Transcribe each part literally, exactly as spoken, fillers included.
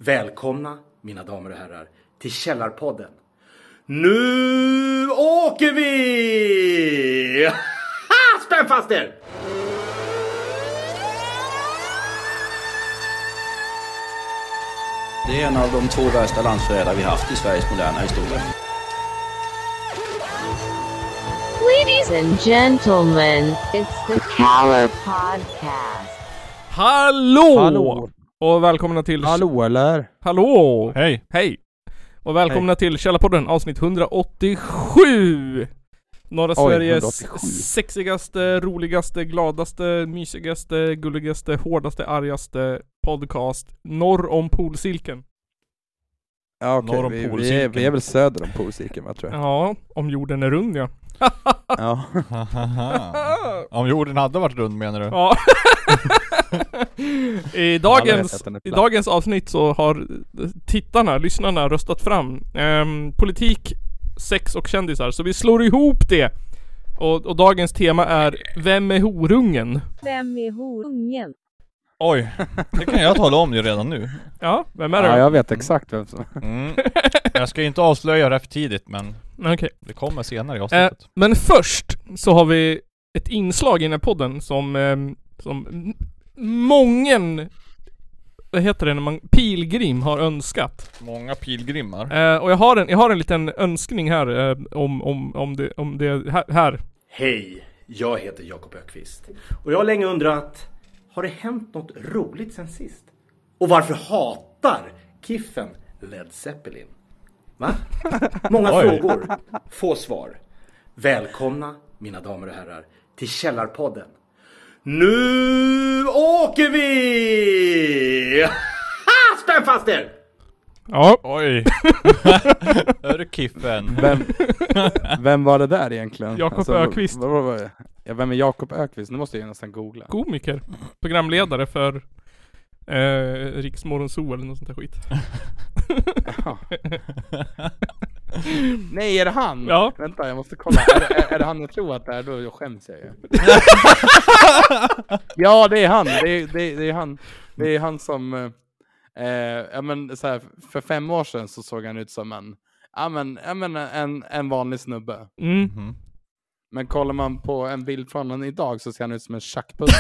Välkomna, mina damer och herrar, till Källarpodden. Nu åker vi! Ha! Spänn fast er! Det är en av de två värsta landsförrädare vi haft i Sveriges moderna historia. Ladies and gentlemen, it's the Caller Podcast. Hallå! Hallå! Och välkomna till... Hallå eller? Hallå! Hej! Hej! Och välkomna Hej. till Källarpodden, avsnitt hundraåttiosju! Norra Oj, Sveriges hundraåttiosju. sexigaste, roligaste, gladaste, mysigaste, gulligaste, hårdaste, argaste podcast norr om polcirkeln. Ja okej, Norr om vi, vi, är, polcirkeln. vi är väl söder om polcirkeln va, tror jag. Ja, om jorden är rund, ja. Ja. Om jorden hade varit rund menar du? Ja. I, Alla vet dagens, att den är I platt. dagens avsnitt så har tittarna, lyssnarna röstat fram ehm, politik, sex och kändisar. Så vi slår ihop det. Och, och dagens tema är: vem är horungen? Vem är horungen? Oj, det kan jag tala om ju redan nu. Ja, vem är det? Ja, jag vet exakt vem som... Mm. Jag ska inte avslöja det för tidigt, men Okej. det kommer senare i Eh, avsnittet. men först så har vi ett inslag i den här podden som, ehm, som m- mången, vad heter det när man, pilgrim har önskat. Många pilgrimmar. Eh, och jag har en, jag har en liten önskning här eh, om, om, om det, om det här, här. Hej, jag heter Jakob Ökvist. Och jag har länge undrat, har det hänt något roligt sen sist? Och varför hatar Kiffen Led Zeppelin? Va? Många Oj. frågor, få svar. Välkomna, mina damer och herrar, till Källarpodden. Nu åker vi! Ha! Spänn fast er! Ja. Oj! Är du Kiffen? Vem, vem var det där egentligen? Jakob Ökvist. Vad, vad, vad, ja, vem är Jakob Ökvist? Nu måste jag nästan googla. Komiker, programledare för eh, Riksmorgonzoo eller något sånt där skit. Ja. Nej, är det han? Ja. Vänta, jag måste kolla. Är, det- är, är det han jag tror att det är? Då skäms jag ju. Ja, det är han. Det är, det är, det är han. Det är han som... Eh, ja, men, så här, för fem år sedan så såg han ut som en... Ja, men, ja, men en, en vanlig snubbe. Mm. Mhm. Men kollar man på en bild från honom idag så ser han ut som en tjackpuss.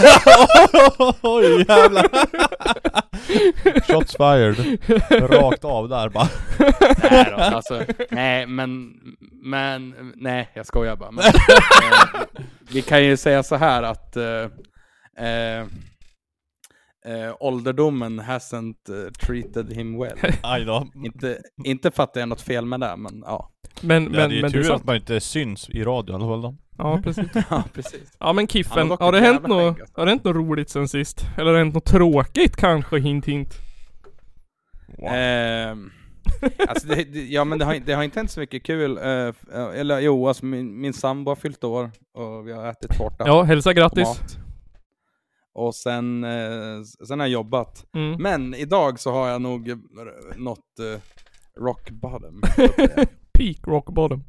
Oj jävlar! Shots fired. Rakt av där bara. Nej då, alltså, nej, men, men, nej, jag skojar bara. Men, eh, vi kan ju säga så här att eh, eh, eh, ålderdomen hasn't uh, treated him well. Aj då. inte, inte för att det är något fel med det, men ja. Men, Ja, men, det är men det är tur sant. att man inte syns i radio i alla fall då. Ja, precis. Ja, precis. Ja, men Han Kiffen, har dock har det ett hänt jävla något, skägg, alltså. har det hänt något roligt sen sist? Eller har det hänt något tråkigt kanske, hint hint? Wow. Eh, alltså det, det, ja, men det har, det har inte hänt så mycket kul. Eh, eller jo, alltså min, min sambo har fyllt år och vi har ätit tårta. Ja, hälsa, och grattis. mat. Och sen, eh, sen har jag jobbat. Mm. Men idag så har jag nog nått eh, rock bottom. så att säga. Peak rock bottom.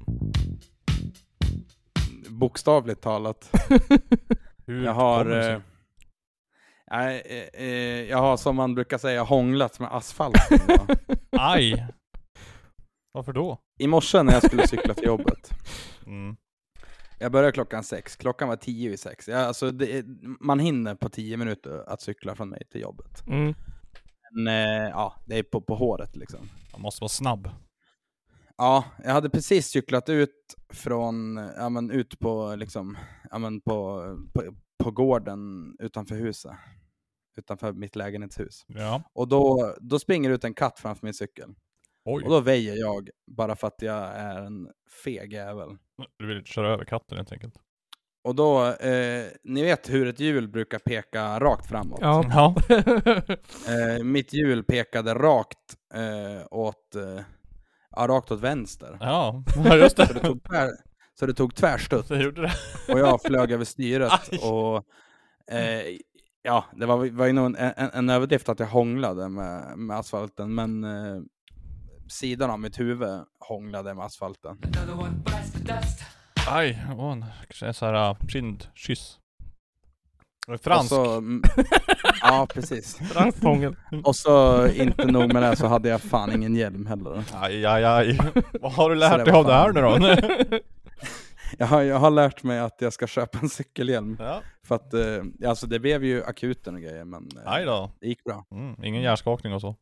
Bokstavligt talat. Hur Jag har... kommer det sig? Eh, nej, eh, eh, jag har som man brukar säga hånglat med asfalten. Ja. Aj! Varför då? I morse när jag skulle cykla till jobbet. Mm. Jag började klockan sex. Klockan var tio i sex. Jag, alltså det, är- man hinner på tio minuter att cykla från mig till jobbet. Mm. Men eh, ja, det är på, på håret liksom. Man måste vara snabb. Ja, jag hade precis cyklat ut från, ja men ut på liksom, ja men på, på, på gården utanför huset. Utanför mitt lägenhetshus. Ja. Och då, då springer ut en katt framför min cykel. Oj. Och då väjer jag bara för att jag är en feg jävel. Du vill köra över katten helt enkelt. Och då, eh, ni vet hur ett hjul brukar peka rakt framåt. Ja. Ja. Eh, mitt hjul pekade rakt eh, åt, eh, ja, rakt åt vänster. Ja, ja just Så det det. tog, tvär, så det tog tvärstutt. Det gjorde det. Och jag flög över styret. Aj. Och eh, ja, det var, var ju nog en, en, en överdrift att jag hånglade med, med asfalten. Men eh, sidan av mitt huvud hånglade med asfalten. Aj, åh, en så här uh, kindkyss. Fransk. Och så, mm, ja, precis. Fransk fångel. Och så inte nog med det så hade jag fan ingen hjälm heller. Aj, aj, aj. Vad har du Så lärt det dig var av det här fan- nu då? Jag har, jag har lärt mig att jag ska köpa en cykelhjälm. Ja. För att, eh, alltså det blev ju akuten och grejer, men eh, Aj då. det gick bra. Mm, ingen hjärnskakning och så.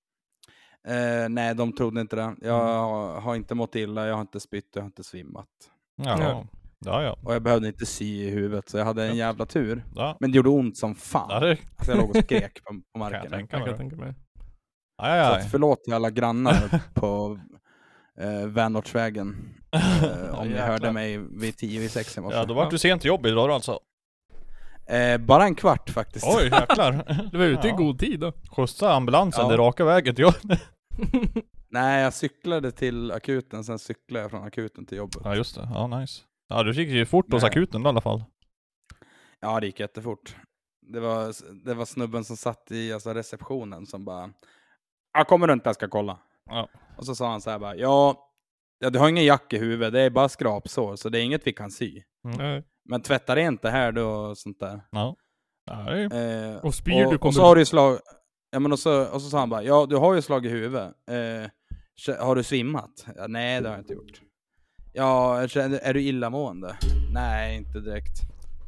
Eh, nej, de trodde inte det. Jag har, har inte mått illa, jag har inte spytt, jag har inte svimmat. Ja, Ja. ja, ja. Och jag behövde inte sy i huvudet, så jag hade en jävla tur. ja. Men det gjorde ont som fan. ja det Alltså jag låg och skrek på, på kan jag marken. tänka Jag kan mig. tänka mig. Aj, Så aj, att förlåt till alla grannar på eh, Vänortsvägen. Eh, om ni Jäklar. hörde mig vid tio i sex i morse. Ja, då var du sent till jobbet idag då alltså. Eh, bara en kvart faktiskt. Oj, jäklar. Du var ute i Ja. god tid då. Skjutsa ambulansen, Ja. det raka vägen till jobbet. Nej, jag cyklade till akuten, sen cyklade jag från akuten till jobbet. Ja, just det. Ja, nice. Ja, du gick ju fort hos Nej. akuten då, i alla fall. Ja, det gick jättefort. Det var, det var snubben som satt i alltså, receptionen som bara, ja, kommer du inte, jag ska kolla. Ja. Och så sa han så här bara, ja, ja, du har ingen jack i huvudet, det är bara skrapsår, så det är inget vi kan sy. Nej. Men tvätta rent det här då och sånt där. Ja. Ja, det är... Eh, Och spyr och, du och kommer så har du ju slag... Ja, men och så, och så sa han bara, ja, du har ju slagit i huvudet. Eh, kä- har du svimmat? Ja, nej, det har jag inte gjort. Ja, är, är du illamående? Nej, inte direkt.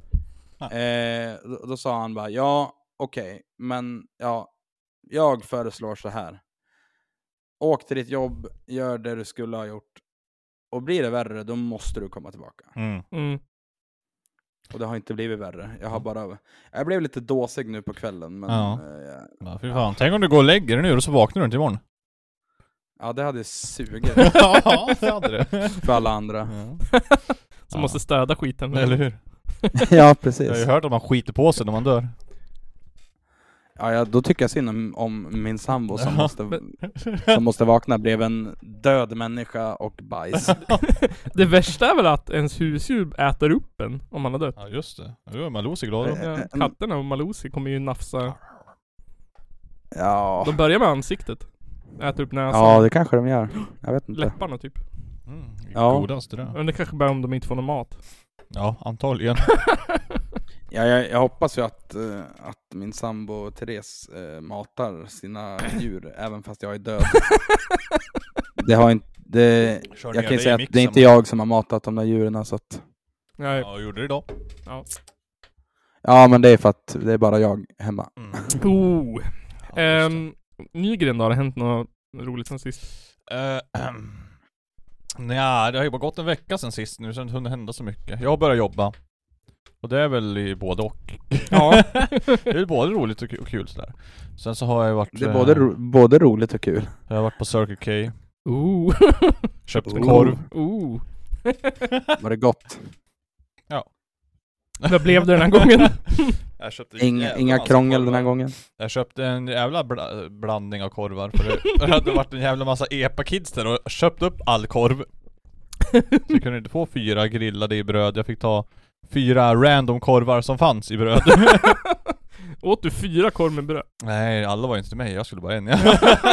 Eh, då, då sa han bara, ja, okej, okay, men ja, jag föreslår så här. Åk till ditt jobb, gör det du skulle ha gjort. Och blir det värre, då måste du komma tillbaka. Mm. Mm. Och det har inte blivit värre. Jag har bara... Jag blev lite dåsig nu på kvällen, men... Ja. eh, jag, Ja, fy fan. Tänk om du går och lägger dig nu och så vaknar du inte imorgon. ja, det hade sugit Ja, det hade det. för alla andra. Ja. Som måste städa skiten. Eller hur? Ja, Jag har ju precis. hört att man skiter på sig när man dör. Ja, ja, då tycker jag synd om, om min sambo som, Ja. måste, som måste vakna blev en död människa och bajs. Det värsta är väl att ens husdjur äter upp en om man har dött. Ja, just det. Nu är Malou glad då. Eh, Ja, eh, katterna och Malusi kommer ju nafsa. Ja, De börjar med ansiktet. Äter upp näsan. ja, det kanske de gör. Jag vet inte. Läpparna typ. Mm, Ja. Godast det där. Men det kanske bara om de inte får någon mat. Ja, antagligen. Ja, jag, jag hoppas ju att, eh, att min sambo Therese eh, matar sina djur även fast jag är död. Det har inte... Det, Kör jag ner kan ju dig säga i att det är mixen inte bara. jag som har matat de där djuren, så att... Nej. Ja, jag gjorde det idag. Ja. Ja, men det är för att det är bara jag hemma. Mm. Oh. Ja, just Um, Nygren då, har det hänt något roligt sen sist? Eh, Nej, det har ju bara gått en vecka sen sist nu, så det har inte hunnit hända så mycket. Jag börjar jobba. Och det är väl i både och. Ja. Det är både roligt och kul, och kul sådär. Sen så har jag varit... Det är både, ro, både roligt och kul. Jag har varit på Circle K. Oh. Köpt Oh. korv. Oh. Var det gott? Vad blev det den här gången? Jag köpte en Inga, jävla inga massa krångel korvar. den här gången. Jag köpte en jävla bla- blandning av korvar. För det, det hade varit en jävla massa epa-kids där och köpt upp all korv. Så jag kunde inte få fyra grillade i bröd. Jag fick ta fyra random korvar som fanns i bröd. Åt du fyra korv med bröd? Nej, alla var inte till mig. Jag skulle bara en. Ja.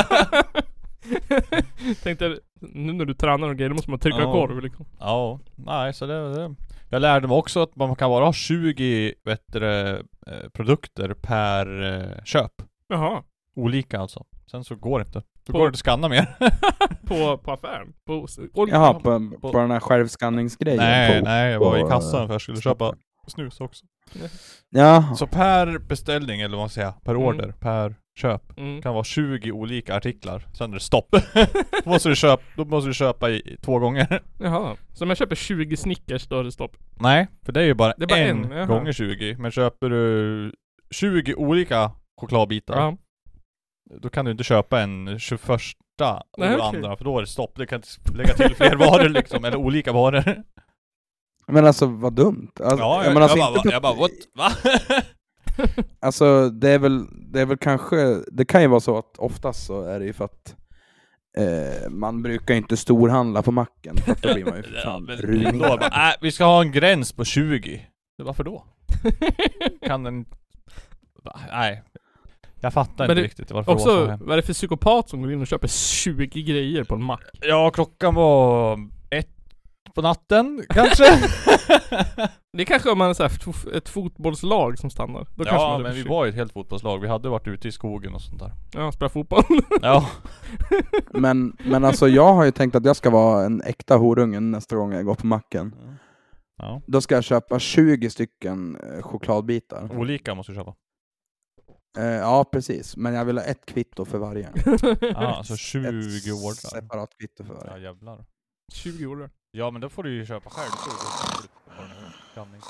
Tänkte, nu när du tränar och grejer, då måste man trycka Ja. korv liksom. Ja, nej så det, det. Jag lärde mig också att man kan bara ha tjugo bättre eh, produkter per eh, köp. Jaha. Olika alltså. Sen så går det inte. Då På- går det inte att skanna mer. På, på affären? På, och, Jaha, på, på den här självskanningsgrejen. nej, på, nej, jag var på, i kassan för jag skulle köpa snus också. Ja, Så per beställning, eller vad man säger, per Mm. order, per köp, Mm. kan vara tjugo olika artiklar. Sen är det stopp. då, måste du köpa, då måste du köpa i två gånger. Jaha. Så om jag köper tjugo Snickers, då är det stopp? Nej, för det är ju bara, Det är bara en, en, jaha. gånger tjugo. Men köper du tjugo olika chokladbitar, Ja. då kan du inte köpa en tjugoförsta och Nej, okej. andra, för då är det stopp. Du kan inte lägga till fler varor liksom, eller olika varor. men alltså vad dumt. Alltså, Ja, jag, jag, men alltså, jag, inte bara, pro- jag bara, what? Va? alltså det är väl, det är väl kanske, det kan ju vara så att oftast så är det ju för att eh, man brukar inte storhandla på macken, för att då blir man ju för Ja, fan men då ruinerad. bara, äh, vi ska ha en gräns på tjugo. Det, varför då? Kan den... Va? Nej. Jag fattar Men inte det- riktigt varför det var så Också, här. vad är det för psykopat som går in och köper tjugo grejer på en mack? Ja, klockan var ett på natten, kanske? Det är kanske om man är så här, f- ett fotbollslag som stannar. Då kanske man Ja, hade men vi försökt. var ju ett helt fotbollslag. Vi hade varit ute i skogen och sånt där. Ja, spela fotboll. Ja. Men, men alltså jag har ju tänkt att jag ska vara en äkta horungen nästa gång jag går på macken. Ja. Då ska jag köpa tjugo stycken eh, chokladbitar. Olika måste du köpa. Eh, ja, precis. Men jag vill ha ett kvitto för varje. Ja, alltså tjugo Ett år. separat kvitto för varje. Ja, jävlar. tjugo år. Ja, men då får du ju köpa själv. Då får du få en blandning.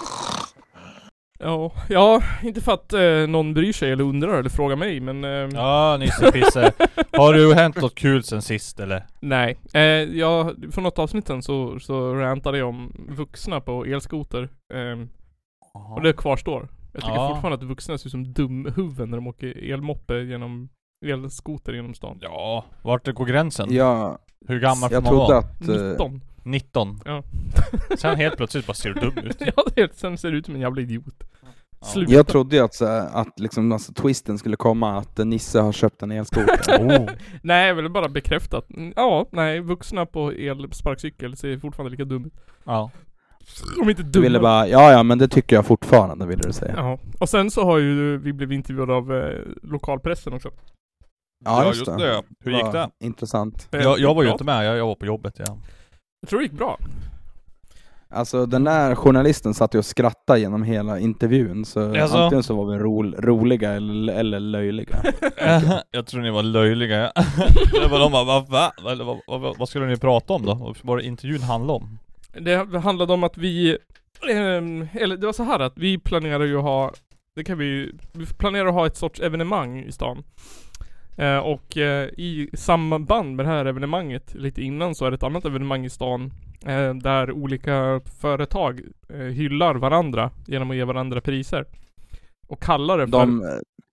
Ja, ja, inte för att eh, någon bryr sig eller undrar eller frågar mig, men... Eh, Ja, Nisse Pisse. Har du hänt något kul sen sist, eller? Nej, eh, jag, för något avsnitten så, så rantade jag om vuxna på elskoter. Eh, och det kvarstår. Jag tycker Ja. fortfarande att vuxna ser ut som dumhuvuden när de åker elmoppe genom elskoter genom stan. Ja, vart går gränsen? Ja, Hur gammal får jag man trodde vara? att... eh, nitton. nitton. Ja. Sen helt plötsligt bara ser du dum ut. Ja, det är, sen ser det ut som en jävla idiot. Ja. Sluta. Jag trodde ju att, så här, att liksom, alltså, twisten skulle komma att eh, Nisse har köpt en elskoter. Oh. Nej, jag vill bara bekräfta att, mm, ja, nej, vuxna på elsparkcykel ser fortfarande lika dum ut. Ja. De är inte Du dumma. ville bara, ja ja men det tycker jag fortfarande, ville du säga. Ja, och sen så har ju vi blivit intervjuade av eh, lokalpressen också. Ja, just det. Hur gick Vad det? Intressant. Jag, jag var ju Ja, inte med, jag, jag var på jobbet, ja. Jag tror det gick bra. Alltså den där journalisten satt ju och skrattade genom hela intervjun, så Jaså? antingen så var vi ro, roliga eller, eller löjliga. Jag tror ni var löjliga. Det var de bara, va, va? Eller, vad, vad, vad skulle ni prata om då? Vad var det intervjun handlade om? Det handlade om att vi, ehm, eller det var så här att vi planerar ju att ha, det kan vi, vi planerar att ha ett sorts evenemang i stan. Eh, och eh, i samband med det här evenemanget, lite innan, så är det ett annat evenemang i stan eh, där olika företag eh, hyllar varandra genom att ge varandra priser. Och kallar det för... De,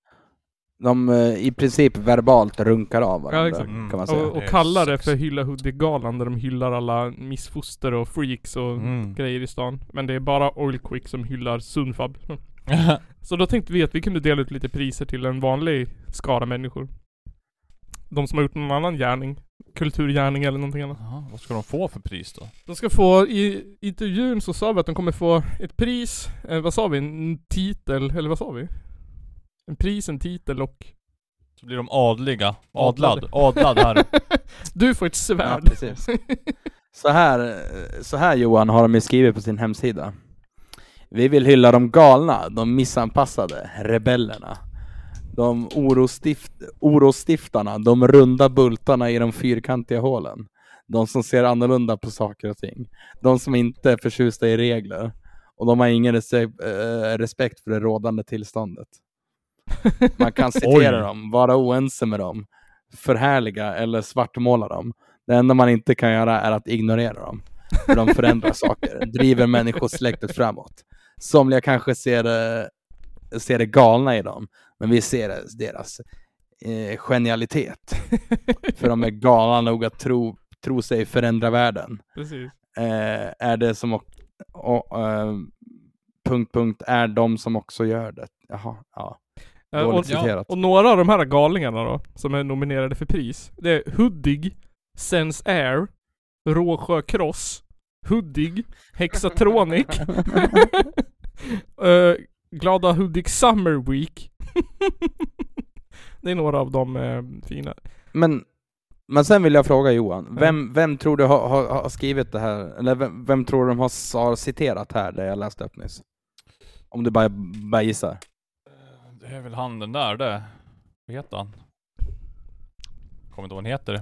de eh, i princip verbalt runkar av varandra, Ja, exakt. kan man säga. Och, och Det är kallar det sex. för Hylla Hudik-galan, där de hyllar alla missfoster och freaks och Mm. grejer i stan. Men det är bara Oil Quick som hyllar Sunfab. Så då tänkte vi att vi kunde dela ut lite priser till en vanlig skara människor. De som har gjort någon annan gärning, kulturgärning eller någonting annat. Aha, vad ska de få för pris då? De ska få, i intervjun så sa vi att de kommer få ett pris, eh, vad sa vi? En titel, eller vad sa vi? En pris, en titel och... Så blir de adliga. Adlade. Adlad. Adlad här. Du får ett Ja, svärd. precis. Så här, så här Johan har de ju skrivit på sin hemsida. Vi vill hylla de galna, de missanpassade, rebellerna. De orostift, orostiftarna, de runda bultarna i de fyrkantiga hålen. De som ser annorlunda på saker och ting. De som inte är förtjusta i regler. Och de har ingen rese- äh, respekt för det rådande tillståndet. Man kan citera Oj. dem, vara oense med dem, förhärliga eller svartmåla dem. Det enda man inte kan göra är att ignorera dem. För de förändrar saker, driver människosläktet framåt. Somliga kanske ser det, ser det galna i dem, men vi ser deras eh, genialitet. För de är galna nog att tro, tro sig förändra världen. Precis. Eh, är det som och, och, eh, punkt, punkt, är de som också gör det. Jaha, ja. Ja, Dåligt och, citerat. och några av de här galningarna då, som är nominerade för pris, det är Hudig, Sense Air, Råsjö Cross, Hudig, Hexatronic, uh, Glada Hudik Summer Week. Det är några av de uh, fina. Men, men sen vill jag fråga Johan, vem, vem tror du har, har, har skrivit det här, eller vem, vem tror du de har, har citerat här, det jag läste upp nyss? Om du bara, bara gissar. Det är väl han den där, det. Vad heter han? Kommer inte ihåg vad han heter.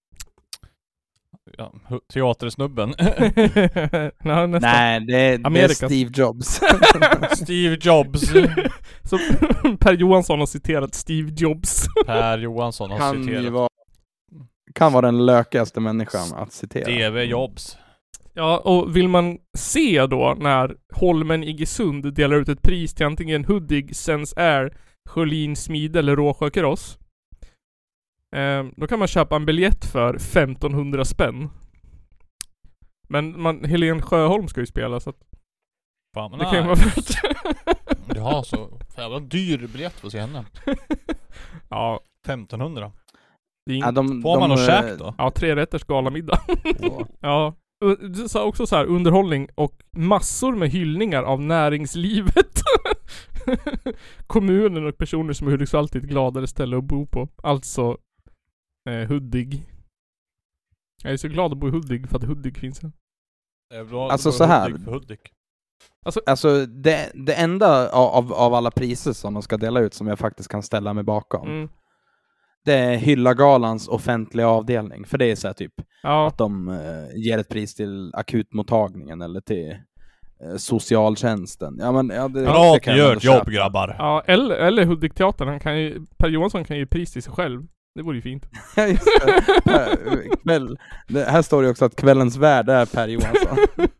Ja, hu- teatersnubben. Nej, nästan. Nej, det, det är Amerikas. Steve Jobs. Steve Jobs. Så Per Johansson har citerat Steve Jobs. Per Johansson har kan ju citerat. vara, kan vara den lökigaste människan att citera. D V Jobs. Ja, och vill man se då när Holmen Iggesund delar ut ett pris till antingen Hudig, Sense Air, Sjölin Smid eller Råsjö Cross, eh, då kan man köpa en biljett för femtonhundra spänn. Men man, Helen Sjöholm ska ju spela, så att Fan, men det nej. kan ju vara värt. Jaha, så jävla dyr biljett för att se henne. Ja, femtonhundra. det är Ja, in... de, Får man de, något eh, käk då? ja, tre rätters galamiddag. så. Ja, Du sa också så här, underhållning och massor med hyllningar av näringslivet. Kommunen och personer som är Hudiksvall till ett gladare ställe att bo på. Alltså eh, Hudik. Jag är så glad att bo i Hudik för att Hudik finns här. Alltså så här. Alltså, alltså det, det enda av, av alla priser som de ska dela ut som jag faktiskt kan ställa mig bakom. Mm. Det är Hyllagalans offentliga avdelning. För det är så här typ ja. att de uh, ger ett pris till akutmottagningen eller till uh, socialtjänsten. Ja, men, ja, det, Bra det kan gör ett jobb, grabbar. Ja, eller, eller Hudik-teatern. Han kan ju, Per Johansson kan ju pris till sig själv. Det vore ju fint. Ja, just det. Kväll. Det här står det också att kvällens värd är Per Johansson.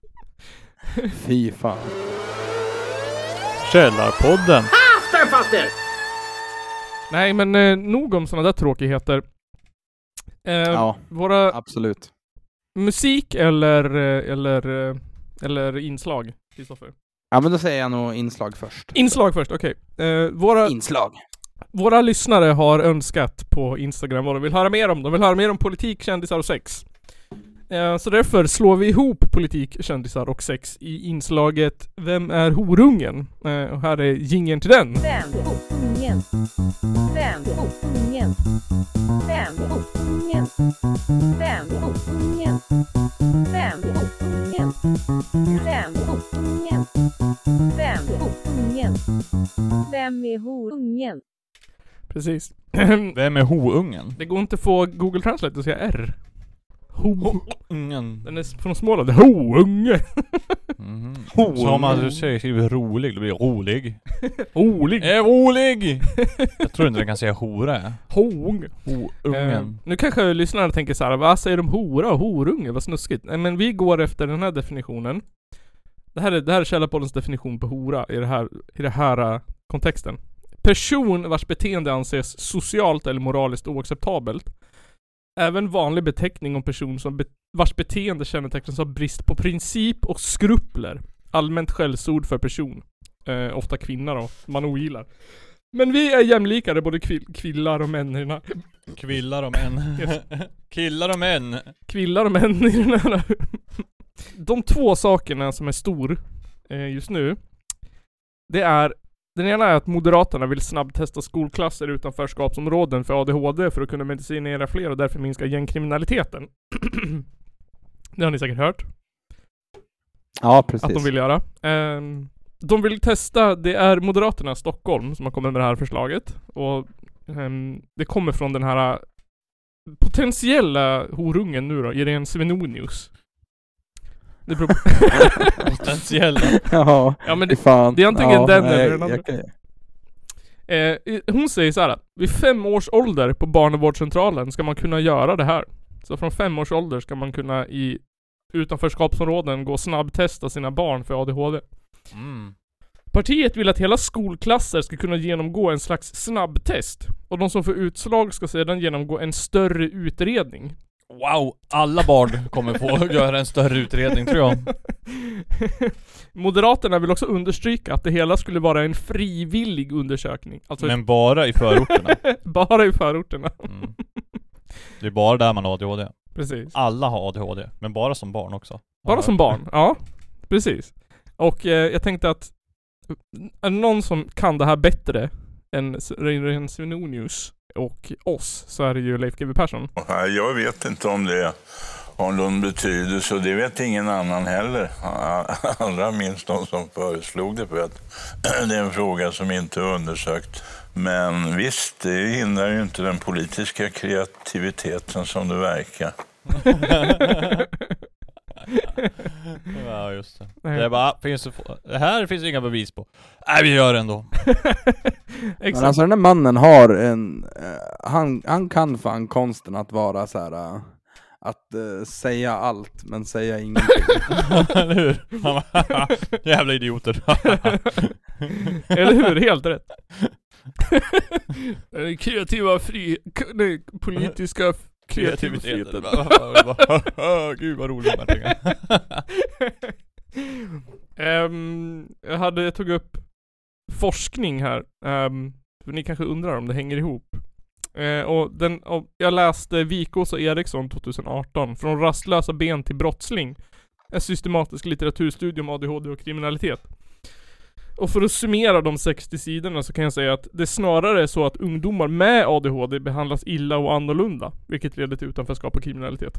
Fy fan. Källarpodden. Ah, spänn fast er! Nej, men eh, nog om sådana där tråkigheter. Eh, ja, våra absolut. Musik eller, eller, eller inslag, Kristoffer? Ja, men då säger jag nog inslag först. Inslag först, okej. Okay. Eh, våra, inslag. Våra lyssnare har önskat på Instagram vad de vill höra mer om. De vill höra mer om politik, kändisar och sex. Eh, så därför slår vi ihop politik, kändisar och sex i inslaget Vem är horungen? Eh, och här är jingeln till den. Vem är horungen? Vem är horungen? Vem är horungen? Vem är horungen? Vem är horungen? Vem är horungen? Vem är horungen? Vem är horungen? Precis. Vem är houngen? Det går inte att få Google Translate att säga R. Houngen. Den är från Småland. Hounge. Mm. Ho- så om man säger skriver rolig, då blir det rolig. Rolig. Är rolig. Jag tror inte den kan säga hora. Houng. Houngen. Eh, nu kanske lyssnarna tänker så här: vad säger de hora och horunge? Vad snuskigt. Nej, men vi går efter den här definitionen. Det här är, det här är Källarpoddens definition på hora i det här, i det här uh, kontexten. Person vars beteende anses socialt eller moraliskt oacceptabelt. Även vanlig beteckning om person som be- vars beteende kännetecknas av brist på princip och skrupler. Allmänt skällsord för person. Eh, ofta kvinnor då, man ogillar. Men vi är jämlikare, både kvill- kvillar och män i den här. Kvillar och män. Yes. Killar och män. Kvillar och män i den här. De två sakerna som är stor eh, just nu. Det är Den ena är att Moderaterna vill snabbtesta skolklasser utanförskapsområden för A D H D för att kunna medicinera fler och därför minska gängkriminaliteten. Det har ni säkert hört. Ja, precis. Att de vill göra. Um, de vill testa, det är Moderaterna Stockholm som har kommit med det här förslaget. Och um, det kommer från den här potentiella horungen nu då, Irene Svenonius. Det beror på potentiella. Ja, ja, men det, fan. det är antingen ja, den nej, eller den andra. jag, jag, eh, hon säger så här: vid fem års ålder på barnavårdscentralen ska man kunna göra det här. Så från fem års ålder ska man kunna i utanförskapsområden gå och snabbtesta sina barn för A D H D. Mm. Partiet vill att hela skolklasser ska kunna genomgå en slags snabbtest. Och de som får utslag ska sedan genomgå en större utredning. Wow, alla barn kommer få göra en större utredning, tror jag. Moderaterna vill också understryka att det hela skulle vara en frivillig undersökning. Alltså men bara i förorterna. Bara i förorterna. Mm. Det är bara där man har A D H D. Precis. Alla har A D H D, men bara som barn också. Bara som barn, ja. Precis. Och eh, jag tänkte att är det någon som kan det här bättre än Irene Svenonius och oss, så är det ju Leif G W Persson. Jag vet inte om det har någon betydelse, och det vet ingen annan heller. Allra minst de som föreslog det, för att det är en fråga som inte är undersökt. Men visst, det hindrar ju inte den politiska kreativiteten som det verkar. Ja, just det. Det är bara, finns det, det här finns inga bevis på. Nej, vi gör det ändå. Men alltså den här mannen har en uh, han, han kan fan konsten att vara så här uh, att uh, säga allt men säga ingenting. Eller hur? Jävla idioter. Eller hur? Helt rätt. Kreativa fri nej, politiska kreativiteten. Gud vad roligt de här pengarna. um, jag hade jag tog upp forskning här. Um, för ni kanske undrar om det hänger ihop. Uh, och den, och jag läste Vikås och Eriksson tjugo arton. Från rastlösa ben till brottsling. En systematisk litteraturstudie om A D H D och kriminalitet. Och för att summera de sextio sidorna så kan jag säga att det snarare är så att ungdomar med A D H D behandlas illa och annorlunda, vilket leder till utanförskap och kriminalitet.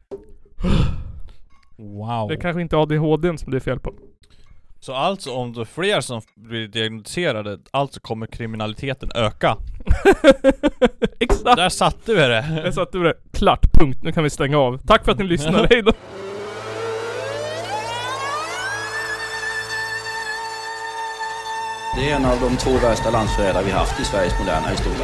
Wow. Det är kanske inte A D H D som det är fel på. Så alltså om det är fler som blir diagnostiserade, alltså kommer kriminaliteten öka. Exakt. Där satte vi det. Där satte vi det. Klart, punkt. Nu kan vi stänga av. Tack för att ni lyssnade. Hej då. Det är en av de två värsta landsförrädare vi haft i Sveriges moderna historia.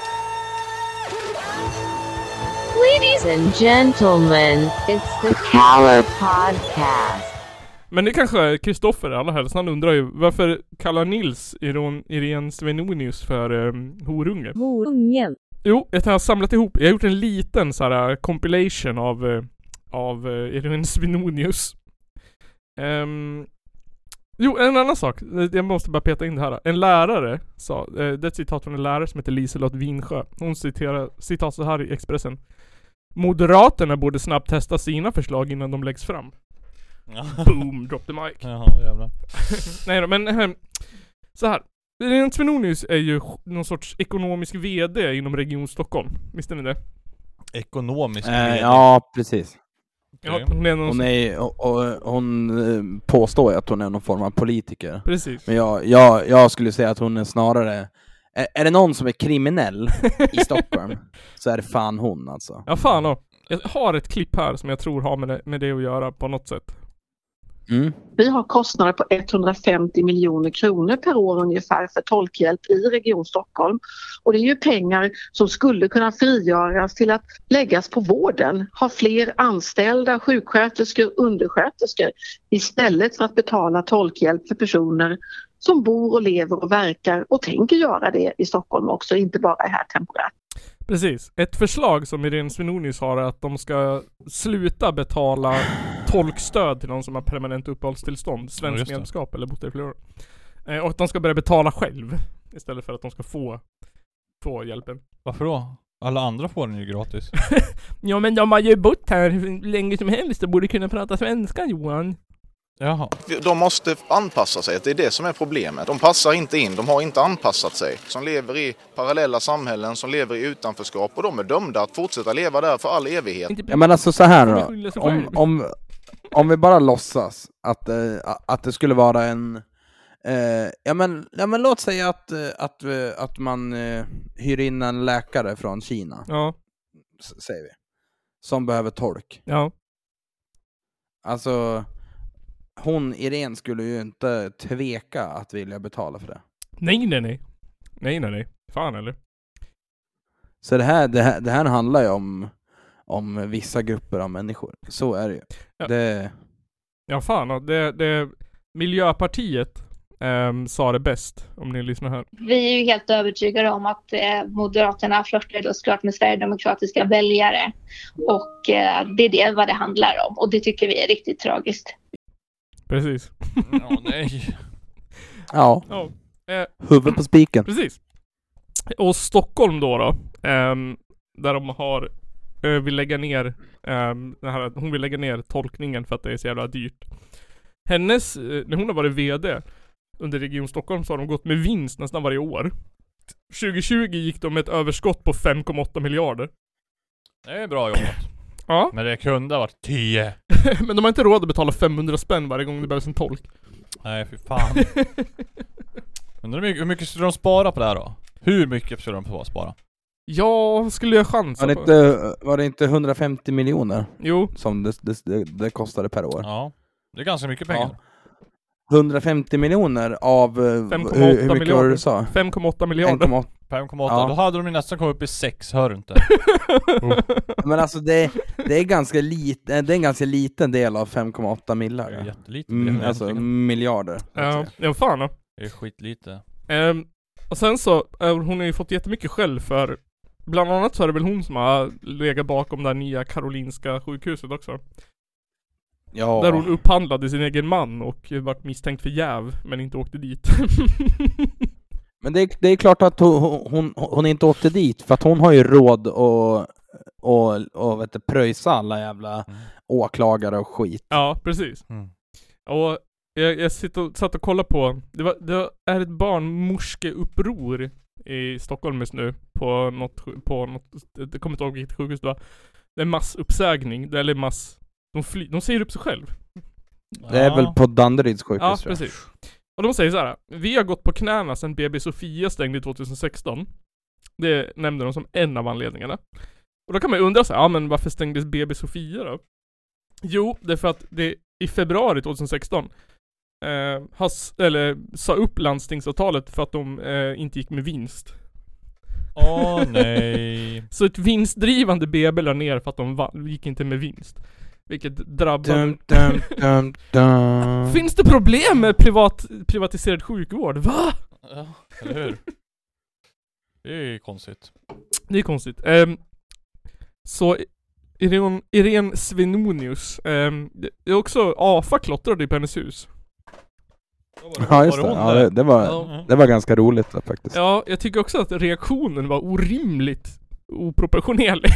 Ladies and gentlemen, it's the Caller Podcast. Men det kanske är Kristoffer allra helst. Han undrar ju varför kallar Nils Iron, Irene Svenonius för um, horunge? Horungen. Jo, jag har samlat ihop. Jag har gjort en liten så här compilation av uh, av uh, Irene Svenonius. Um, jo, en annan sak. Jag måste bara peta in det här. En lärare sa, uh, det är ett citat från en lärare som heter Liselott Winsjö. Hon citerar citat så här i Expressen. Moderaterna borde snabbt testa sina förslag innan de läggs fram. Boom, drop the mic. Jaha, jävlar. Nej då, men äh, så här. Irene Svenonius är ju någon sorts ekonomisk vd inom Region Stockholm. Visste ni det? Ekonomisk Eh, vd. ja, precis. Ja, hon är någon Hon, är, och, och, hon eh, påstår ju att hon är någon form av politiker. Precis. Men jag, jag, jag skulle säga att hon är snarare... Är, är det någon som är kriminell i Stockholm så är det fan hon alltså. Ja, fan då. Jag har ett klipp här som jag tror har med det, med det att göra på något sätt. Mm. Vi har kostnader på etthundrafemtio miljoner kronor per år ungefär för tolkhjälp i Region Stockholm. Och det är ju pengar som skulle kunna frigöras till att läggas på vården. Ha fler anställda, sjuksköterskor, undersköterskor istället för att betala tolkhjälp för personer som bor och lever och verkar och tänker göra det i Stockholm också, inte bara här temporärt. Precis. Ett förslag som Irene Svenonius har är att de ska sluta betala tolkstöd till någon som har permanent uppehållstillstånd, svensk Just det. medborgarskap eller bott där i flera år. Eh, och att de ska börja betala själv istället för att de ska få, få hjälpen. Varför då? Alla andra får den ju gratis. Ja, men de har ju bott här hur länge som helst och borde kunna prata svenska, Johan. Jaha. De måste anpassa sig, det är det som är problemet. De passar inte in, de har inte anpassat sig. Som lever i parallella samhällen, som lever i utanförskap och de är dömda att fortsätta leva där för all evighet. Ja, men alltså så här då. Om, om, om vi bara låtsas att, eh, att det skulle vara en... Eh, ja, men, ja men låt säga att, eh, att, eh, att man eh, hyr in en läkare från Kina. Ja. S- säger vi. Som behöver tolk. Ja. Alltså... Hon, Irene, skulle ju inte tveka att vilja betala för det. Nej, nej, nej. Nej, nej, nej. Fan, eller? Så det här, det här, det här handlar ju om, om vissa grupper av människor. Så är det ju. Ja. Det... Ja, fan. Det, det, Miljöpartiet ähm, sa det bäst, om ni lyssnar här. Vi är ju helt övertygade om att eh, Moderaterna flörtar då såklart med sverigedemokratiska väljare. Och eh, det är det vad det handlar om. Och det tycker vi är riktigt tragiskt. Precis. Ja, nej. Ja. Ja. Eh, Huvud på spiken. Precis. Och Stockholm då då. ehm, där de har eh, vill lägga ner ehm, det här, hon vill lägga ner tolkningen för att det är så jävla dyrt. Hennes, eh, när hon har varit vd under Region Stockholm så har de gått med vinst nästan varje år. tjugo tjugo gick de med ett överskott på fem komma åtta miljarder. Det är bra jobbat. Ja. Men det kunde ha varit tio. Men de har inte råd att betala femhundra spänn varje gång det behövs en tolk. Nej, fy fan. Undrar hur mycket, hur mycket skulle de spara på det här då? Hur mycket skulle de på att spara? Ja, skulle jag chansa Var det, på? inte, var det inte hundrafemtio miljoner? Jo. Som det, det, det, det kostade per år? Ja. Det är ganska mycket pengar. Ja. hundrafemtio miljoner av... fem komma åtta hur, hur mycket miljarder. var det du sa? fem komma åtta miljarder. fem komma åtta. Ja. Då hade de ju nästan kommit upp i sex, hör du inte? Oh. Men alltså det, det är ganska liten, det är en ganska liten del av fem komma åtta miljarder. Det är jättelite. Mm, alltså miljarder. Ja, ja fan då. Det är skitlite. Um, och sen så, uh, hon har ju fått jättemycket skäll för, bland annat så är det väl hon som har legat bakom det här nya Karolinska sjukhuset också. Ja. Där hon upphandlade sin egen man och vart misstänkt för jäv, men inte åkte dit. Men det är, det är klart att hon, hon, hon inte åkte dit, för att hon har ju råd att och, och vet du, pröjsa alla jävla mm. åklagare och skit. Ja, precis. Mm. Och jag, jag sitter och, satt och kollade på, det, var, det är ett barnmorskeuppror i Stockholm just nu på något, på något, det kommer inte ihåg vilket sjukhus det var. Det är massuppsägning, eller mass, de, fly, de säger upp sig själv. Det är ja. väl på Danderyds sjukhus. Ja, precis. Och de säger så här: vi har gått på knäna sedan B B Sofia stängde tjugohundrasexton. Det nämnde de som en av anledningarna. Och då kan man ju undra så här, ja men varför stängdes B B Sofia då? Jo, det är för att det i februari tjugohundrasexton eh, has, eller sa upp landstingsavtalet för att de eh, inte gick med vinst. Åh oh, nej. Så ett vinstdrivande B B la ner för att de va- gick inte med vinst. Vilket drabbar... Dum, dum, dum, dum. Finns det problem med privat, privatiserad sjukvård? Va? Ja, eller hur? Det är konstigt. Det är konstigt. Um, så Irene, Irene Svenonius, um, det är också A F A klottrade på hennes hus. Ja, just det. Ja, det, det, var, ja. det var ganska roligt då, faktiskt. Ja, jag tycker också att reaktionen var orimligt oproportionerlig.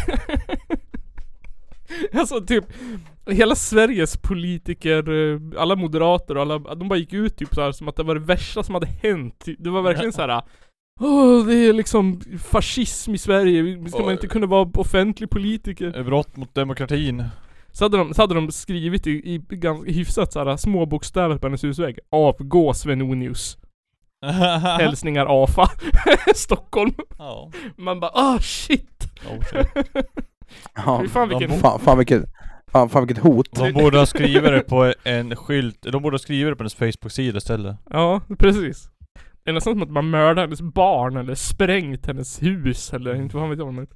Alltså typ hela Sveriges politiker, alla moderater och alla, de bara gick ut typ så här som att det var det värsta som hade hänt. Det var verkligen så här: åh, det är liksom fascism i Sverige. Ska man inte kunna vara offentlig politiker? Brott mot demokratin. Så hade de, så hade de skrivit i, i ganska hyfsat så här små bokstäver på hennes husvägg: avgå Svenonius. Hälsningar A F A Stockholm. Oh. Man bara, ah shit. Oh, shit. Ja, fan, vilken... fan, fan, vilket, fan, fan vilket hot. De borde ha skrivit det på en skylt. De borde ha skrivit det på hennes Facebook-sida istället. Ja, precis. Det är nästan som att man mördar hennes barn eller sprängt hennes hus eller inte vad vet jag om.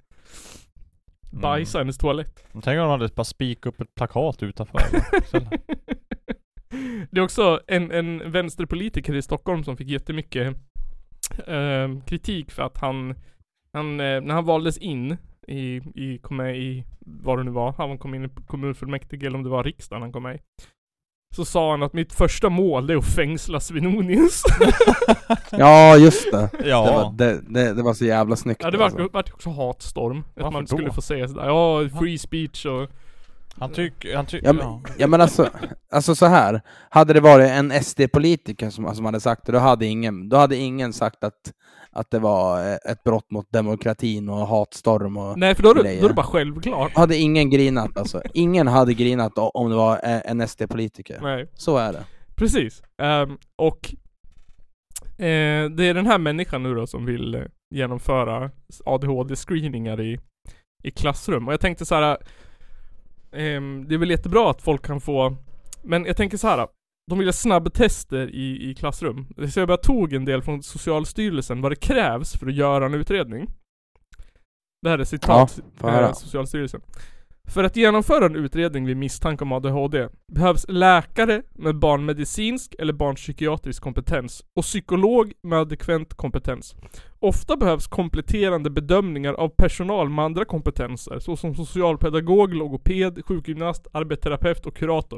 Bajsa mm. hennes toalett. Tänk om de hade bara spikat upp ett plakat utanför. Det är också en, en vänsterpolitiker i Stockholm som fick jättemycket eh, kritik för att han, han eh, när han valdes in i, i, kom med i vad det nu var, han kom in i kommunfullmäktige eller om det var riksdagen han kom med i, så sa han att mitt första mål är att fängsla Svenonius. Ja, just det. Ja. Det, var, det, det, det var så jävla snyggt. Ja, det var, alltså. var också hatstorm. Att man skulle få säga sådär, ja, free speech och... Han tycker... Han tyck, ja, men, ja, men alltså, alltså så här. Hade det varit en S D-politiker som, som hade sagt det, då hade ingen, då hade ingen sagt att, att det var ett brott mot demokratin och hatstorm och... Nej, för då är, det, då är det bara självklart. Hade ingen grinat, alltså. Ingen hade grinat om det var en S D-politiker. Nej. Så är det. Precis. Um, och eh, det är den här människan nu då som vill eh, genomföra A D H D-screeningar i, i klassrum. Och jag tänkte så här... Um, det är väl jättebra att folk kan få, men jag tänker så här: de vill ha snabbtester i, i klassrum. Så jag bara tog en del från Socialstyrelsen vad det krävs för att göra en utredning. Det här är citat ja, äh, Socialstyrelsen. För att genomföra en utredning vid misstanke om A D H D behövs läkare med barnmedicinsk eller barnpsykiatrisk kompetens och psykolog med adekvent kompetens. Ofta behövs kompletterande bedömningar av personal med andra kompetenser såsom socialpedagog, logoped, sjukgymnast, arbetsterapeut och kurator.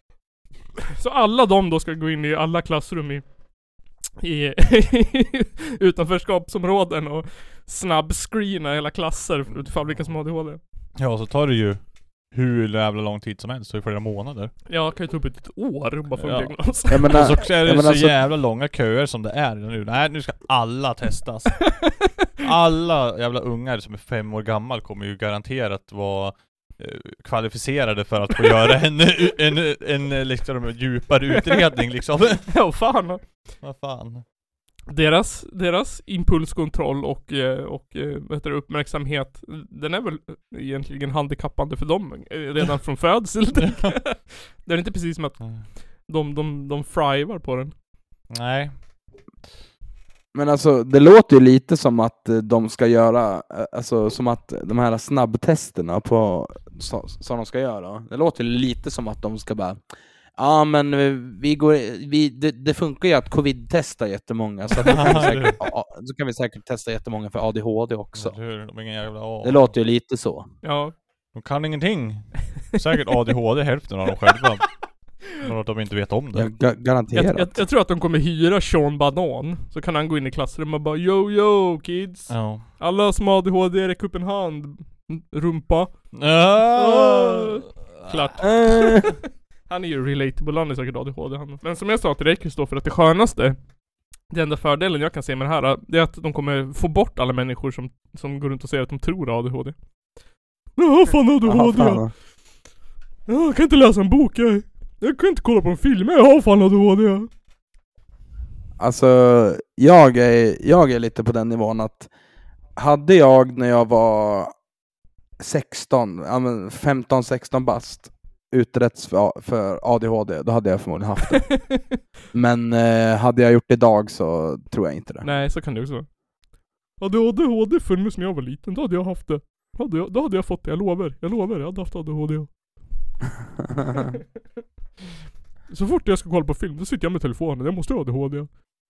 Så alla de då ska gå in i alla klassrum i, i utanförskapsområden och snabbscreena hela klasser utifrån vilka som har A D H D. Ja, så tar det ju hur jävla lång tid som helst, så i flera månader. Ja, kan ju ta upp ett år bara för en ja. diagnos. Ja, men, och så är det så alltså... jävla långa köer som det är nu. Nej, nu ska alla testas. Alla jävla ungar som är fem år gammal kommer ju garanterat vara eh, kvalificerade för att få göra en, en, en, en liksom, djupare utredning liksom. Ja, fan. Vad fan. Deras, deras impulskontroll och, och vad heter det, uppmärksamhet, den är väl egentligen handikappande för dem redan från födsel. Det är inte precis som att de, de, de frivar på den. Nej. Men alltså, det låter ju lite som att de ska göra, alltså som att de här snabbtesterna på, som, som de ska göra, det låter lite som att de ska bara, ja men vi går, vi, det, det funkar ju att covid-testa jättemånga, så, att kan vi säkert, så kan vi säkert testa jättemånga för A D H D också. Ja, de är ingen jävla, det låter ju lite så. Ja. De kan ingenting. Säkert A D H D hälften av dem själva. Men att de inte vet om det. Ja, ga- garanterat. Jag, jag, jag tror att de kommer hyra Sean Banan. Så kan han gå in i klassrummet och bara, yo yo kids. Ja. Alla som har A D H D räcker upp en hand. rumpa. Uh. Klart. Uh. Han är ju relatable, han är säkert A D H D han. Men som jag sa till dig Kristoffer, att det skönaste, den enda fördelen jag kan se med det här, det är att de kommer få bort alla människor som, som går runt och säger att de tror A D H D. Ja, fan A D H D. Ja, jag kan inte läsa en bok, jag, jag kan inte kolla på en film, jag har fan A D H D. Ja. Alltså, jag är, jag är lite på den nivån att hade jag när jag var sexton, femton sexton bast uträtts för, för A D H D, då hade jag förmodligen haft det. Men eh, hade jag gjort det idag så tror jag inte det. Nej, så kan det också. Hade A D H D funnits när jag var liten, då hade jag haft det. Hade jag, då hade jag fått det, jag lovar. Jag lovar, jag hade haft A D H D. Så fort jag ska kolla på film, då sitter jag med telefonen. Jag måste ha A D H D.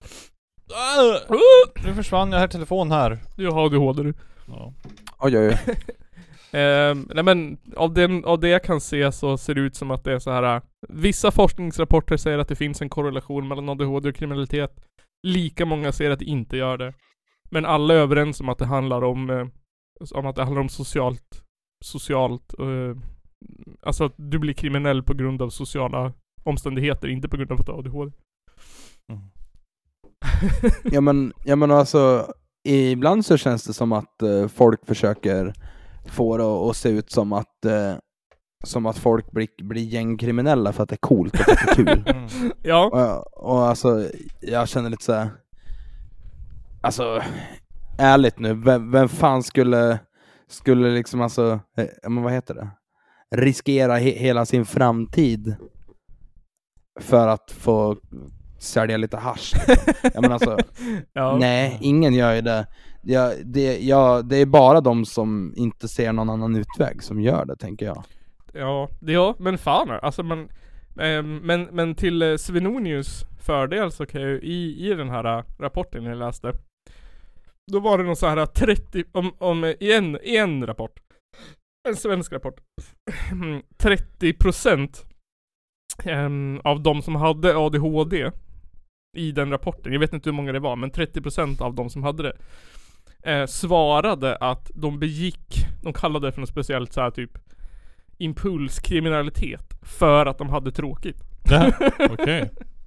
Nu försvann jag här telefon här. Jag har A D H D. Ja. Oj, oj, oj. eh, nej men av, den, av det jag kan se så ser det ut som att det är så här. Vissa forskningsrapporter säger att det finns en korrelation mellan A D H D och kriminalitet. Lika många säger att det inte gör det. Men alla är överens om att det handlar om eh, om att det handlar om socialt socialt eh, alltså att du blir kriminell på grund av sociala omständigheter, inte på grund av att du har A D H D. Mm. Ja men, ja men alltså ibland så känns det som att eh, folk försöker få det att se ut som att eh, som att folk blir, blir gängkriminella för att det är coolt och att det är kul. Mm. Ja. Och, och alltså jag känner lite så här, alltså ärligt nu, vem, vem fan skulle skulle liksom alltså, eh, men vad heter det? Riskera he- hela sin framtid för att få sälja lite hasch. Liksom. Jag menar alltså, ja. Nej, ingen gör ju det. Jag, det, jag, det är bara de som inte ser någon annan utväg som gör det, tänker jag. Ja, det ja, men fan alltså man, eh, men, men till eh, Svenonius fördel så kan jag ju i, i den här uh, rapporten jag läste, då var det någon så här trettio om, om i en, i en rapport, en svensk rapport, trettio procent um, av de som hade A D H D i den rapporten, jag vet inte hur många det var, men trettio procent av de som hade det eh, svarade att de begick, de kallade det för något speciellt så här typ impulskriminalitet för att de hade tråkigt. Ja, okej. Okay.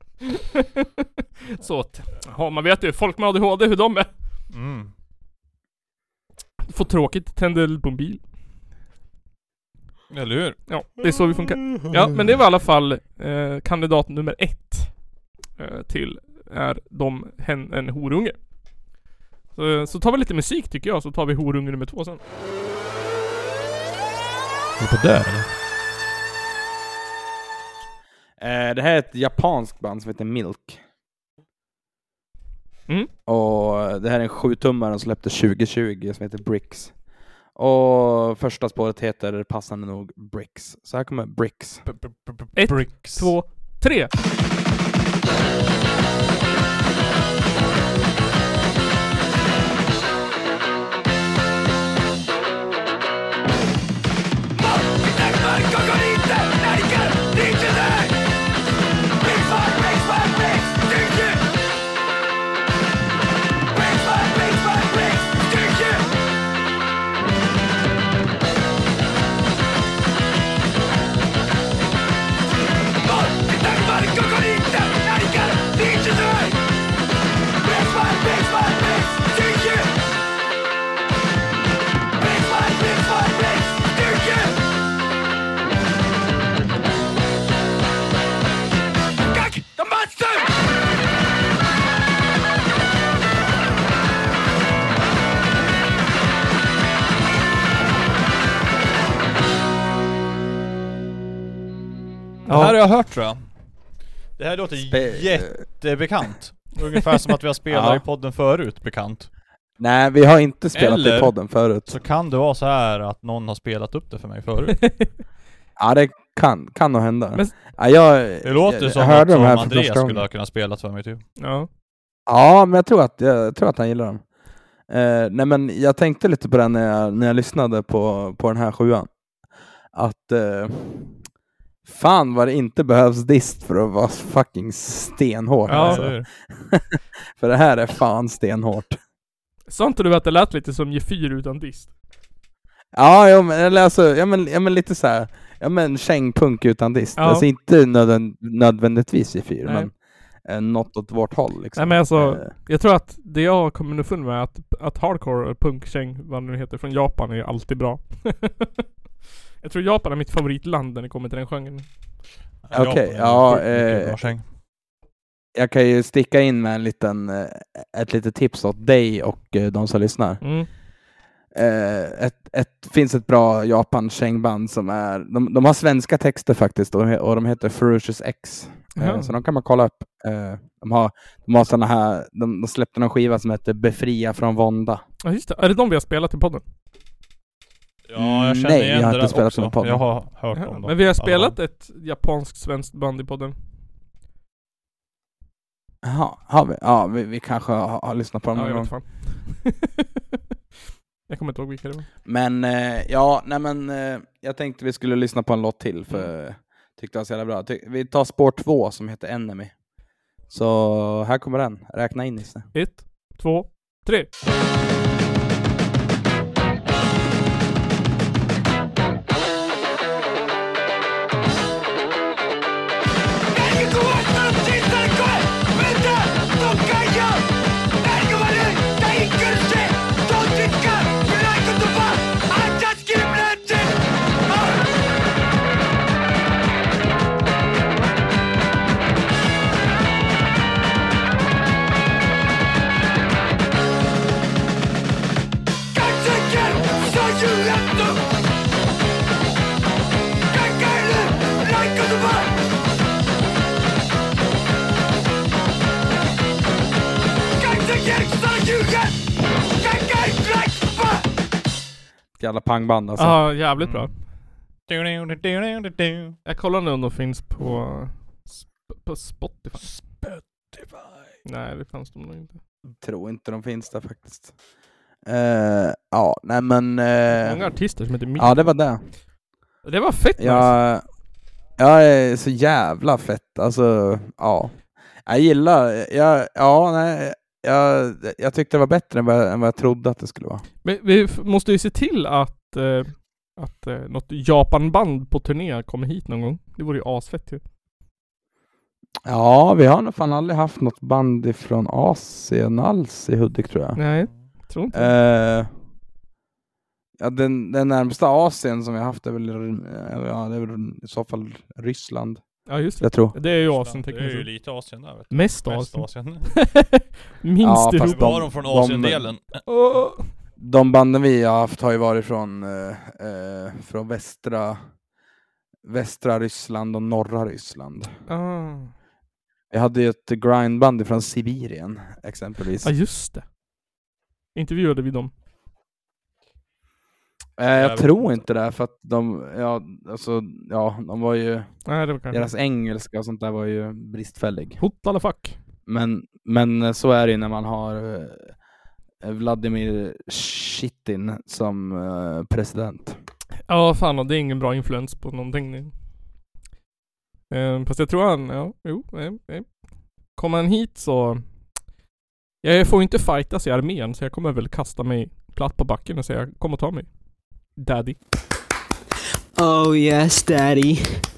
Så att, ja, man vet ju, folk med A D H D hur de är. Mm. Får tråkigt, tänder på en bil. Eller hur? Ja, det är så vi funkar. Ja, men det var i alla fall eh, kandidat nummer ett eh, till är de hen, en horunge. Så, så tar vi lite musik tycker jag, så tar vi horunge nummer två sen. Är det på där eller? Eh, det här är ett japanskt band som heter Milk. Mm. Och det här är en sjutummare som släppte tjugo tjugo som heter Bricks. Och första spåret heter passande nog Bricks. Så här kommer Bricks. Ett, två, tre. Det här har jag hört tror jag. Det här låter Spe- jättebekant. Ungefär som att vi har spelat ja. i podden förut, bekant. Nej, vi har inte spelat Eller i podden förut. Så kan det vara så här att någon har spelat upp det för mig förut. Ja, det kan, kan nog hända. Men, ja, jag, det låter jag, som jag hörde att de här Andreas första skulle ha kunnat spela för mig typ. Ja. Ja, men jag tror att, jag tror att han gillar dem. Eh, nej, men jag tänkte lite på det när jag, när jag lyssnade på, på den här sjuan. Att eh, fan vad det inte behövs dist för att vara fucking stenhårt. Ja, alltså. det För det här är fan stenhårt. Sa inte du att det lät lite som Gefyr utan dist? Ja, ja men, eller alltså, ja, men, ja, men lite så här. Ja men kängpunk utan dist. Ja. Alltså inte nödvän, nödvändigtvis i fyr, Nej. men eh, något åt vårt håll liksom. Nej men alltså, Eh, jag tror att det jag har kommit underfund med är att, att hardcore, punk, käng, vad det nu heter, från Japan är alltid bra. Jag tror Japan är mitt favoritland när det kommer till den genren. Okej, ja, eh, jag kan ju sticka in med en liten, eh, ett litet tips åt dig och eh, de som lyssnar. Mm. Eh, ett, ett, finns ett bra Japan-kängband som är, de, de har svenska texter faktiskt och, och de heter Ferocious X. Eh, Ja. så de kan man kolla upp. Eh, de har, de har såna här, de, de släppte någon skiva som heter Befria från Vånda. Ja just det, är det de vi har spelat i podden? Ja, jag känner Nej, igen jag har det inte där spelat också. med podden. Jag har hört Ja, om dem. men vi har spelat Ja. ett japanskt svenskt band i podden. Jaha, har vi? Ja, vi, vi kanske har, har lyssnat på dem Ja, någon jag gång. vet fan. Jag kommer inte ihåg vilka det var. Men eh, ja, nej men eh, jag tänkte vi skulle lyssna på en låt till för Mm. tyckte det var så jävla bra. Ty- vi tar spår två som heter Enemy. Så här kommer den. Räkna in Nisse. Ett, två, tre. Jävla pangband alltså. Ja, jävligt bra. Mm. Jag kollar nu om de finns på sp- på Spotify. Spotify. Nej, det fanns de nog inte. Tror inte de finns där faktiskt. Eh, ja, nej men... eh, Många artister som heter Mika. ja, det var det. Det var fett nice. Jag, jag är så jävla fett. Alltså, ja. Jag gillar... Jag, ja, nej... Jag, jag tyckte det var bättre än vad, jag, än vad jag trodde att det skulle vara. Men vi f- måste ju se till att eh, att eh, något Japan-band på turné kommer hit någon gång. Det vore ju asfett ju. Ja, vi har nog fan aldrig haft något band ifrån Asien alls i Hudik tror jag. Nej, tror inte. Eh, ja, den, den närmsta Asien som vi har haft är väl, ja, det är väl i så fall Ryssland. Ja just det. Jag tror. Det är ju Asien Det är tekniskt ju sett. lite Asien där vet du. Mest Mest Asien. Asien. Minst Ja, i fast Europa. Var de från Asien-delen? Åh. De banden vi har haft har ju varit från, eh, eh, från västra, västra Ryssland och norra Ryssland. Ah. Vi hade ju ett grindband från Sibirien exempelvis. Ja just det. Intervjuade vi dem. Eh, jag Jag tror vet inte det, för att de, ja, alltså, ja, de var ju, Nej det var kanske. deras engelska och sånt där var ju bristfällig. Hot alla fuck. Men, men så är det ju när man har eh, Vladimir Shitin som eh, president. Ja fan, och det är ingen bra influens på någonting. Eh, fast jag tror han, ja, jo, eh, eh. Kommer han hit så... Jag får inte fightas i armén så jag kommer väl kasta mig platt på backen och säga kom och ta mig. Daddy. Oh yes, daddy.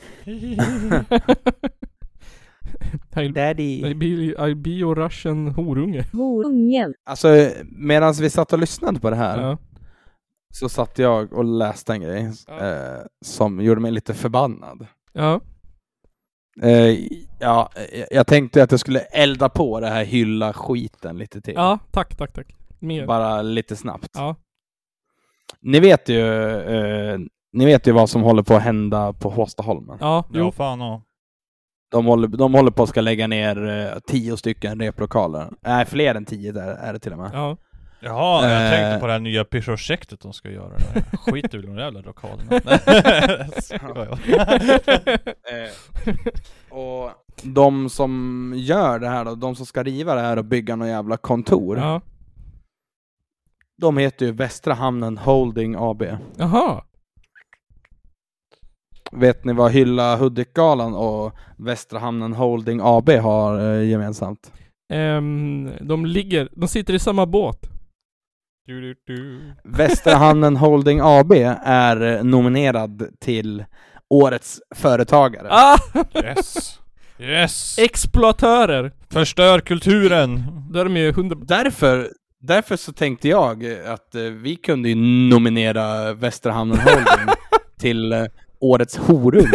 I'll, Daddy. I'll be, I'll be your Russian horunge. Horungen. Alltså medan vi satt och lyssnade på det här Ja. så satt jag och läste en grej Ja. eh, som gjorde mig lite förbannad. Ja. Eh, ja, jag- jag tänkte att jag skulle elda på det här hylla skiten lite till. Ja, tack, tack, tack. Mer. Bara lite snabbt. Ja. Ni vet ju eh, ni vet ju vad som håller på att hända på Håstaholmen. Ja, Ja, jo. fan ja. De håller, de håller på att ska lägga ner eh, tio stycken replokaler. Nej, fler än tio där är det till och med. Ja. Jaha, jag Eh. tänkte på det här nya projektet de ska göra. Där. Skit i de jävla lokalerna. Skojar. Eh, och de som gör det här då, de som ska riva det här och bygga någon jävla kontor. Ja. De heter ju Västra Hamnen Holding A B. Jaha. Vet ni vad Hylla Hudik-galan och Västra Hamnen Holding A B har eh, gemensamt? Ehm, de ligger, de sitter i samma båt. Du, du, du. Västra Hamnen Holding A B är nominerad till Årets företagare. Ah! Yes. Yes. Exploatörer. Förstör kulturen. Där är de ju hundra... Därför, därför så tänkte jag att eh, vi kunde ju nominera Västra Hamnen Holding till eh, Årets horung.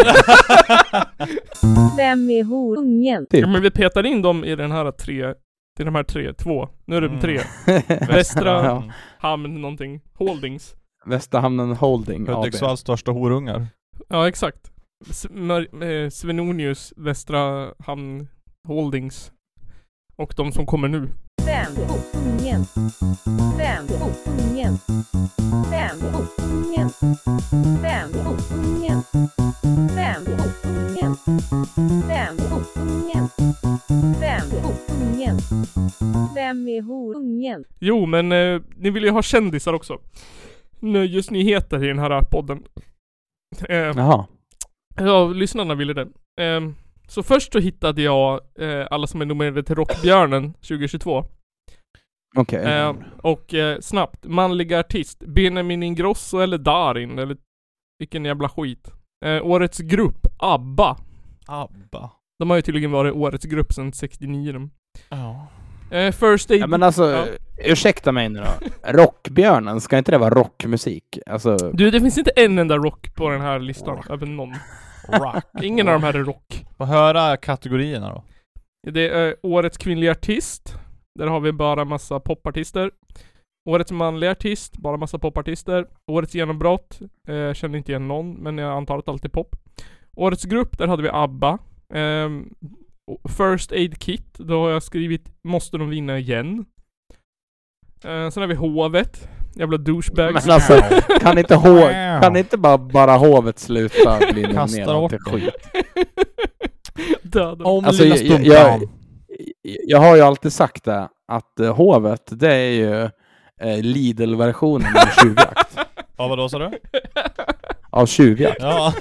Vem är horungen? Typ. Ja, men vi petar in dem i den här tre... Till de här tre, två. Nu är det Mm. tre. Västra Ja. Hamn någonting. Holdings. Västra Hamnen Holding A B. Hudiksvalls största horungar. Ja, exakt. S- Mör- eh, Svenonius, Västra Hamn Holdings. Och de som kommer nu. Vem är horungen? Vem är horungen? Vem är horungen? Vem är horungen? Vem är horungen? Vem är horungen? Vem är horungen? Vem är horungen? Jo, men eh, ni vill ju ha kändisar också. Nöjesnyheter i den här podden. Eh, Jaha. ja, lyssnarna ville det. Eh, så först så hittade jag eh, alla som är nominerade till Rockbjörnen tjugohundratjugotvå. Okej. Eh, och eh, snabbt, manliga artist. Benjamin Ingrosso eller Darin, eller vilken jävla skit. Eh, årets grupp, ABBA. ABBA. De har ju tydligen varit årets grupp sedan sextionio. De. Ja. Eh, First Aid... Ja, men alltså, Ja. ursäkta mig nu då. Rockbjörnen, ska inte det vara rockmusik? Alltså, Du, det finns inte en enda rock på den här listan. Även någon. Rock. Ingen av de här är rock. Få höra kategorierna då. Det är årets kvinnliga artist. Där har vi bara massa popartister. Årets manliga artist, bara massa popartister. Årets genombrott, eh, känner inte igen någon, men jag antar att allt är pop. Årets grupp, där hade vi ABBA. Ehm, First Aid Kit, då har jag skrivit måste de vinna igen. Eh, sen har vi Hovet. Jävla douchebags. men alltså, kan inte, hov, kan inte bara, bara hovet sluta bli Kastar nominerad åt till det. skit? Döda. Om Alltså, lilla jag, jag, stumpan. jag, jag har ju alltid sagt det, att uh, hovet, det är ju uh, Lidl-versionen av tjuvjakt. Ja, vad då sa du? Av tjuvjakt. Ja.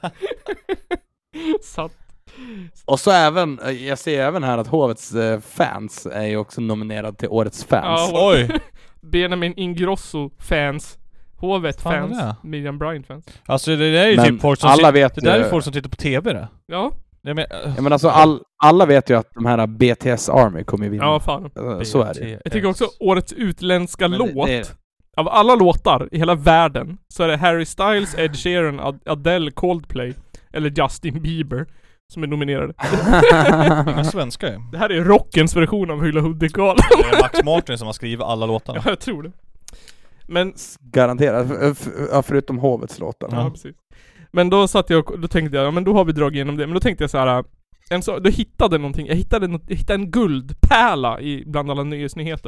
Satt. Och så även, uh, jag ser även här att hovets uh, fans är ju också nominerad till årets fans. Ja, Oj. Benjamin Ingrosso fans. Hovet Fan, fans. det. Miriam Bryant fans. Alltså det där är ju Men typ folk som alla sit- vet det där är ju- ju folk som tittar på tv det. Ja. Jag men, Ja, men alltså, all, alla vet ju att de här B T S Army kommer ju vinna. Ja, fan. Uh, så är det. Jag tycker också årets utländska Men det- låt. det- Av alla låtar i hela världen så är det Harry Styles, Ed Sheeran, Ad- Adele, Coldplay eller Justin Bieber som är nominerade. Inga svenska ju. Det här är rockens version av Hylla Hudik-galan. Det är Max Martin som har skrivit alla låtarna. Ja, jag tror det. Men... Garanterat, F- f- ja, förutom hovets låtar. Ja, precis. Men då satt jag och då tänkte jag, ja men då har vi dragit igenom det. Men då tänkte jag så här. En så, då hittade någonting, jag hittade, något, jag hittade en guldpärla i, bland alla nyhetsnyheter.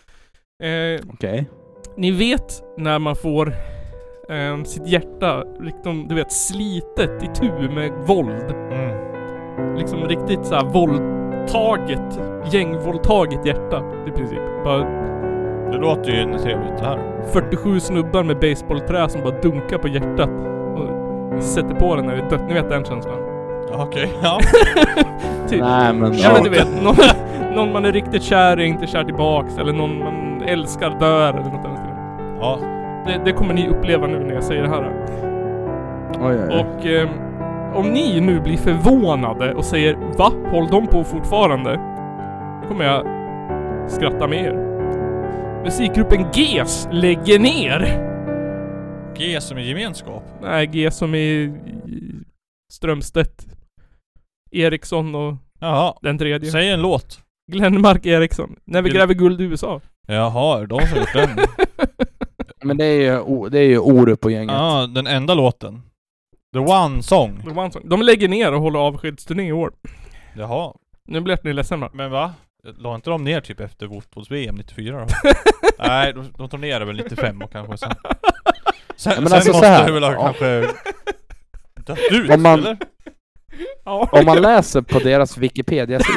Eh, Okej. Okay. Ni vet när man får eh, sitt hjärta, liksom, du vet, slitet i tu med våld. Mm. Liksom riktigt så här våldtaget, gängvåldtaget hjärta i princip. Bara Det låter ju trevligt det här. fyrtiosju snubbar med baseballträ som bara dunkar på hjärtat och sätter på den när det är dött. Ni vet den känslan? Ja, okej, okay. Ja. typ. Nej, men... Ja, men du vet, någon, någon man är riktigt kär i, inte kär tillbaks, eller någon man älskar dör eller något annat. Ja. Det, det kommer ni uppleva nu när jag säger det här. Oj, oj, oj. Och eh, om ni nu blir förvånade och säger va? Håller de på fortfarande? Då kommer jag skratta med er. Musikgruppen G E S lägger ner. G som i gemenskap? Nej, G som i Strömstedt, Eriksson och Jaha. den tredje. Säg en låt. Glenmark Eriksson. När vi Gl- gräver guld i U S A. Jaha, de som gjort den. Men det är ju, o- det är ju Orup på gänget. Ja, den enda låten. The One Song. The One Song. De lägger ner och håller avskedsturné i år. Jaha. Nu blir ni ledsen va? Men va? La inte de ner typ efter fotbolls-V M nittiofyra då? Nej, de, de tar ner väl nittiofem och kanske sen. Sen, Ja, men sen alltså så måste här, det väl ha ja. kanske dött ut, Om man- eller? Ja. Om man läser på deras Wikipedia-sida,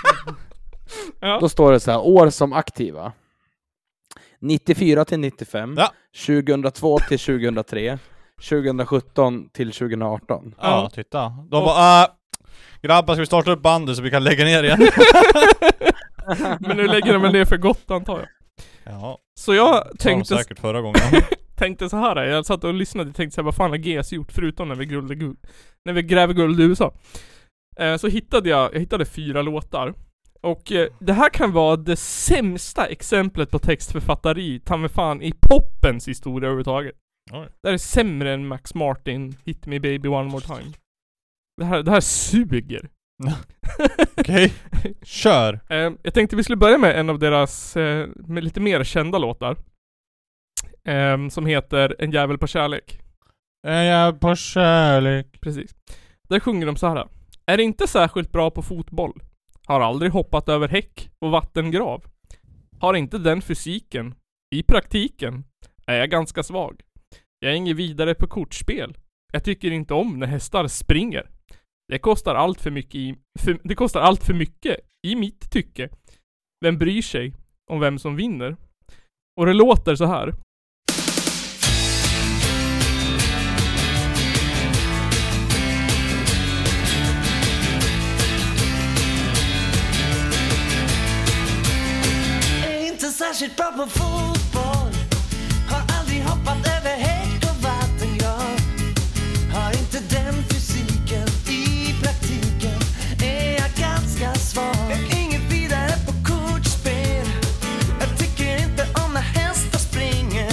Ja. då står det så här: år som aktiva. nittiofyra till nittiofem, Ja. tjugohundratvå till tjugohundratre, tjugohundrasjutton till tjugohundraarton. Ja, Ja. titta. De bara, äh, grabbar ska vi starta upp bandet så vi kan lägga ner igen? Men nu lägger de väl ner för gott antar jag. Ja. Så jag Sa de tänkte säkert förra gången. tänkte så här. Jag satt och lyssnade och tänkte så här, vad fan har G S gjort förutom när vi guld, guld när vi gräver guld i U S A. Eh, så hittade jag jag hittade fyra låtar. Och eh, det här kan vara det sämsta exemplet på textförfattari, ta mig fan, i poppens historia överhuvudtaget. Oj. Det här är sämre än Max Martin, Hit Me Baby One More Time. Det här, det här suger. Okej, kör! Eh, jag tänkte vi skulle börja med en av deras eh, med lite mer kända låtar. Eh, som heter En jävel på kärlek. En jävel på kärlek. Precis. Där sjunger de så här. Är inte särskilt bra på fotboll. Har aldrig hoppat över häck och vattengrav. Har inte den fysiken. I praktiken är jag ganska svag. Jag är ingen vidare på kortspel. Jag tycker inte om när hästar springer. Det kostar allt för mycket i, för, det kostar allt för mycket i mitt tycke. Vem bryr sig om vem som vinner? Och det låter så här. Är inte särskilt bra på fotboll. Har aldrig hoppat över häck och vattengrav. Har inte den fysiken. I praktiken är jag ganska svag. Jag är ingen vidare på kortspel. Jag tycker inte om när hästar springer.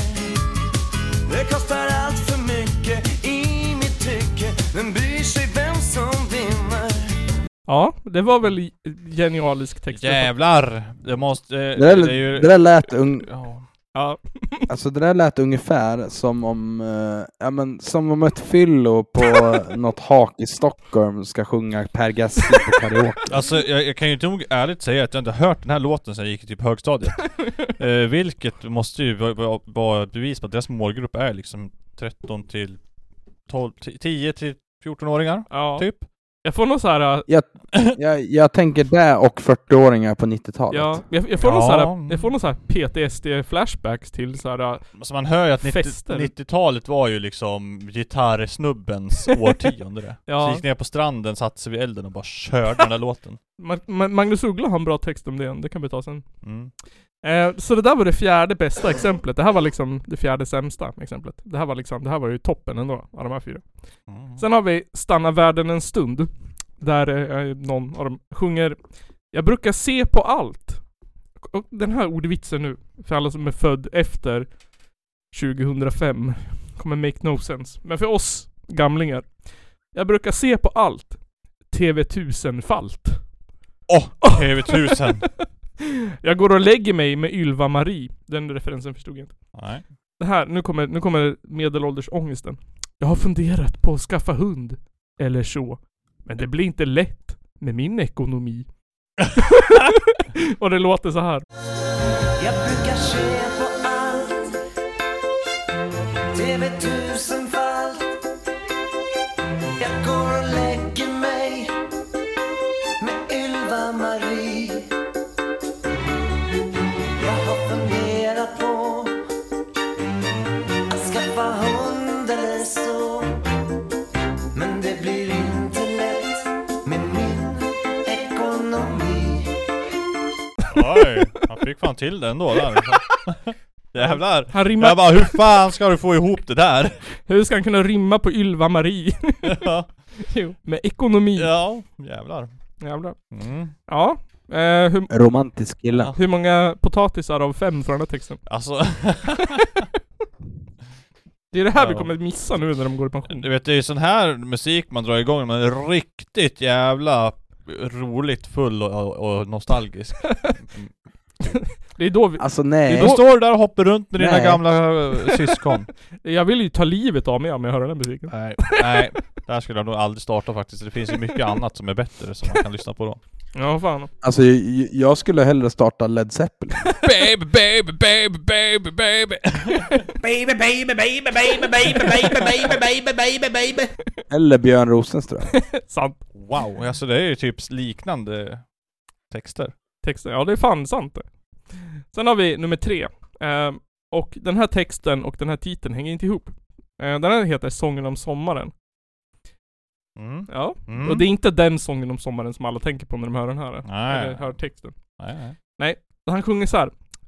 Det kostar allt för mycket i mitt tycke. Men bryr sig vem som vinner. Ja, det var väl genialisk text. Jävlar! Det måste... Det där, det är ju... det där lät un... Ja. Ja. Alltså det där lät ungefär som om uh, ja, men, som om ett fyllo på något hak i Stockholm ska sjunga Per Gessle på karaoke. Alltså jag, jag kan ju inte nog ärligt säga att jag inte hört den här låten sedan jag gick i typ högstadiet. uh, Vilket måste ju vara, vara ett bevis på att deras målgrupp är liksom tretton till tolv, tio till fjorton-åringar. Ja. Typ. Jag får nog så här. Jag, jag, jag tänker det och fyrtioåringar på nittiotalet. Ja, jag, jag får Ja. nog så här, jag får nog så här P T S D-flashbacks till så här. Så man hör ju att fester. nittiotalet var ju liksom gitarrsnubbens årtionde det. Ja. Så gick ner på stranden, satte sig vid elden och bara körde den där låten. Ma- Ma- Magnus Uggla har en bra text om det, det kan vi ta sen. Mm. Eh, så det där var det fjärde bästa exemplet. Det här var liksom det fjärde sämsta exemplet. Det här var liksom, det här var ju toppen ändå av de här fyra. Mm. Sen har vi Stanna världen en stund. Där eh, någon av dem sjunger. Jag brukar se på allt. Och den här ordvitsen nu, för alla som är född efter tjugohundrafem, kommer make no sense. Men för oss gamlingar. Jag brukar se på allt. T V tusen-falt. Åh, oh, T V tusen. Jag går och lägger mig med Ylva Marie. Den referensen förstod jag inte. Nej. Det här, nu kommer, nu kommer medelålders ångesten. Jag har funderat på att skaffa hund. Eller så. Men det blir inte lätt med min ekonomi. Och det låter så här. Jag brukar se på allt. T V tusen-falt. Jag går och lägger mig med Ylva Marie. Jag har funderat på att skaffa hund eller så. Men det blir inte lätt med min ekonomi. Oj, han fick fan till det ändå där. Jävlar. Han rimmar... Jag bara, hur fan ska du få ihop det där? Hur ska han kunna rimma på Ylva Marie? Ja. Jo, med ekonomi. Ja, jävlar. Jävlar. Mm. Ja. Eh, hur, Romantisk kille. hur många potatisar av fem från den här texten? Alltså... Det är det här Ja. vi kommer missa nu när de går i pension. Du vet, det är ju sån här musik man drar igång när man är riktigt jävla roligt full och, och nostalgisk. Det är då vi... Alltså nej. Du står där och hoppar runt med dina Nej. gamla uh, syskon. Jag vill ju ta livet av mig om jag hör den här musiken. Nej, nej. Där skulle jag nog aldrig starta faktiskt. Det finns ju mycket annat som är bättre som man kan lyssna på då. Ja, fan. Alltså jag, jag skulle hellre starta Led Zeppelin. Baby, baby, baby, baby, baby. Baby, baby, baby, baby, baby, baby, baby, baby, baby, baby. Eller Björn Rosenström. Sant. Wow, alltså det är ju typ liknande texter. Texten, ja det är fan sant det. Sen har vi nummer tre. Eh, och den här texten och den här titeln hänger inte ihop. Eh, den här heter Sången om sommaren. Mm. Ja, Mm. och det är inte den sången om sommaren som alla tänker på när de hör den här. Nej. Eller hör texten. Nej, nej. Nej, han sjunger så här.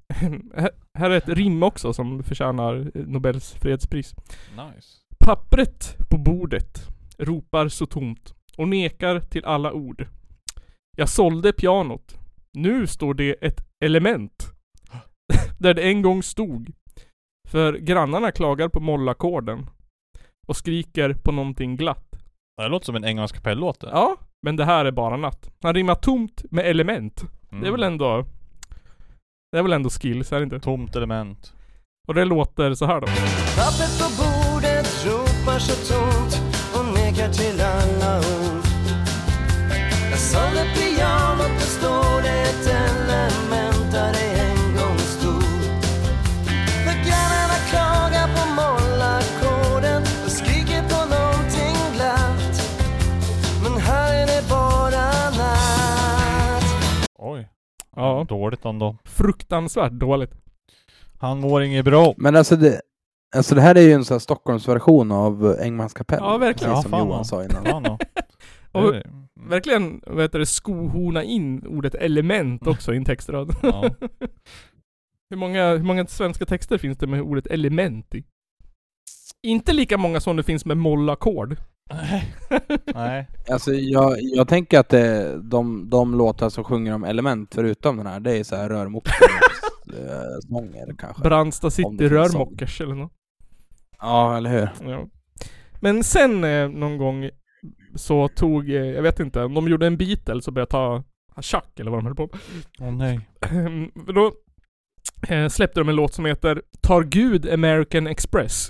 Här är ett rim också som förtjänar Nobels fredspris. Nice. Pappret på bordet ropar så tomt och nekar till alla ord. Jag sålde pianot. Nu står det ett element. Där det en gång stod. För grannarna klagar på mollackorden. Och skriker på någonting glatt. Det låter som en engelsk kapellåt. Ja, men det här är bara natt. Han rimmar tomt med element. Mm. Det är väl ändå... Det är väl ändå skills, är det inte? Tomt element. Och det låter så här då. Pappret på bordet ropar så tomt och nekar till alla ord. Jag sålde pianot, det står det ett element där det en gång stod. För grannarna klagar på mollackorden och skriker på någonting glatt. Men här är det bara natt. Oj. Ja. Dåligt ändå. Fruktansvärt dåligt. Han mår inget bra. Men alltså det, alltså det här är ju en sån här Stockholmsversion av Engmans kapell. Ja, verkligen. Som Ja, fan Johan då. sa innan. Fan då. Och Det är- verkligen, vad heter det, skohorna in ordet element också i en textrad. Ja. hur, många, hur många svenska texter finns det med ordet element i? Inte lika många som det finns med mollackord. Nej. Alltså jag, jag tänker att det, de, de låtar som sjunger om element förutom den här, det är så här rörmokare-sånger kanske. Brandsta Om City det finns Rörmokers eller något. Ja, eller hur? Ja. Men sen eh, någon gång så tog, eh, jag vet inte, de gjorde en Beatles och började ta Chuck eller vad de höll på med. Åh nej. För då eh, släppte de en låt som heter Tar Gud American Express.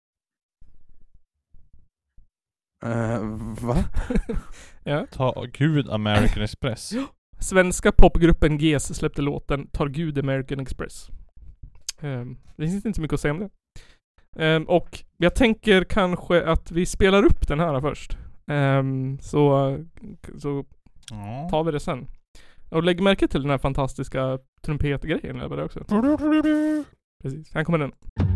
Uh, va? Ja. Ta Gud American Express. Svenska popgruppen G S släppte låten Tar Gud American Express. Um, det finns inte så mycket att säga om det. Um, och jag tänker kanske att vi spelar upp den här först. Um, så så Ja. tar vi det sen. Och lägg märke till den här fantastiska trumpetgrejen eller vad det är också. Precis, här kommer den.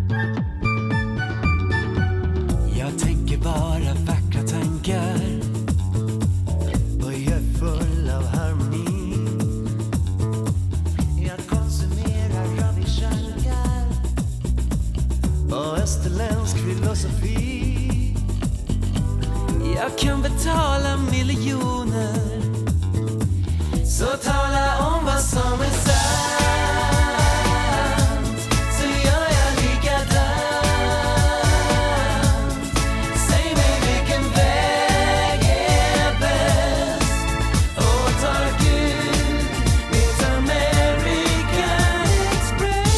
Jag tänker bara vackra tankar och jag är full av harmoni. Jag konsumerar Ravi Shankar och österländsk filosofi. Jag kan betala miljoner, så tala om vad som är sant. Så gör jag likadant. Säg mig vilken väg är bäst. Och tar Gud mitt American Express.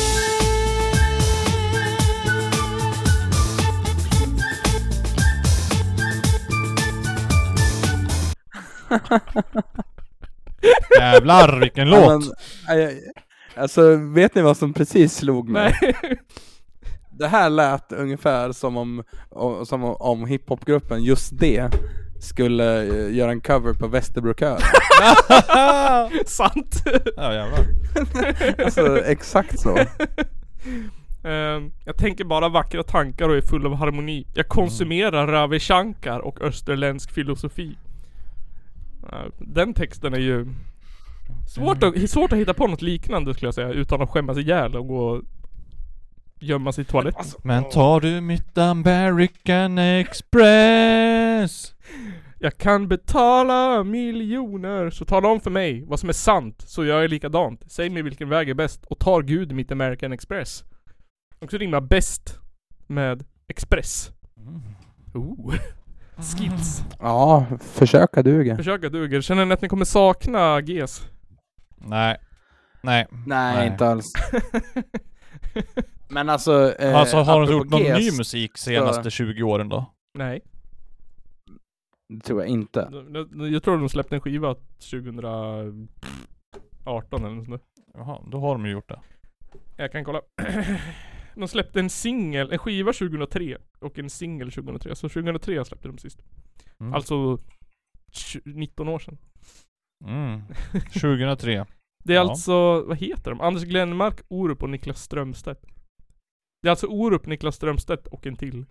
Jävlar vilken Ja, låt. men, aj, aj, alltså vet ni vad som precis slog mig? Nej. Det här lät ungefär som om, om, som om, om hiphopgruppen Just Det skulle eh, göra en cover på Västerbrokör. Sant. Ja jävlar. Alltså exakt så. Ehm, jag tänker bara vackra tankar och är full av harmoni. Jag konsumerar Ravi Shankar och österländsk filosofi. Uh, den texten är ju svårt att, svårt att hitta på något liknande skulle jag säga, utan att skämmas ihjäl och gå och gömma sig i toaletten. Men tar du mitt American Express? Jag kan betala miljoner, så tala om för mig vad som är sant, så jag är likadant. Säg mig vilken väg är bäst och tar Gud mitt American Express. Också rimma bäst med Express. Oh. Skills. Ja, försöka duga. Försöka duger. Känner ni att ni kommer sakna G S? Nej. Nej. Nej, Nej. inte alls. Men alltså... Eh, Alltså har de apropå gjort någon G S, ny musik senaste så- tjugo åren då? Nej. Det tror jag inte. Jag, jag tror de släppte en skiva tjugo arton eller nåt sånt där. Jaha, då har de ju gjort det. Jag kan kolla. De släppte en singel, en skiva tjugohundratre och en singel tjugohundratre. Så tjugohundratre släppte de sist. Mm. Alltså tjugo, nitton år sedan. Mm. tjugohundratre. Det är Ja. alltså, vad heter de? Anders Glenmark, Orup och Niklas Strömstedt. Det är alltså Orup, Niklas Strömstedt och en till.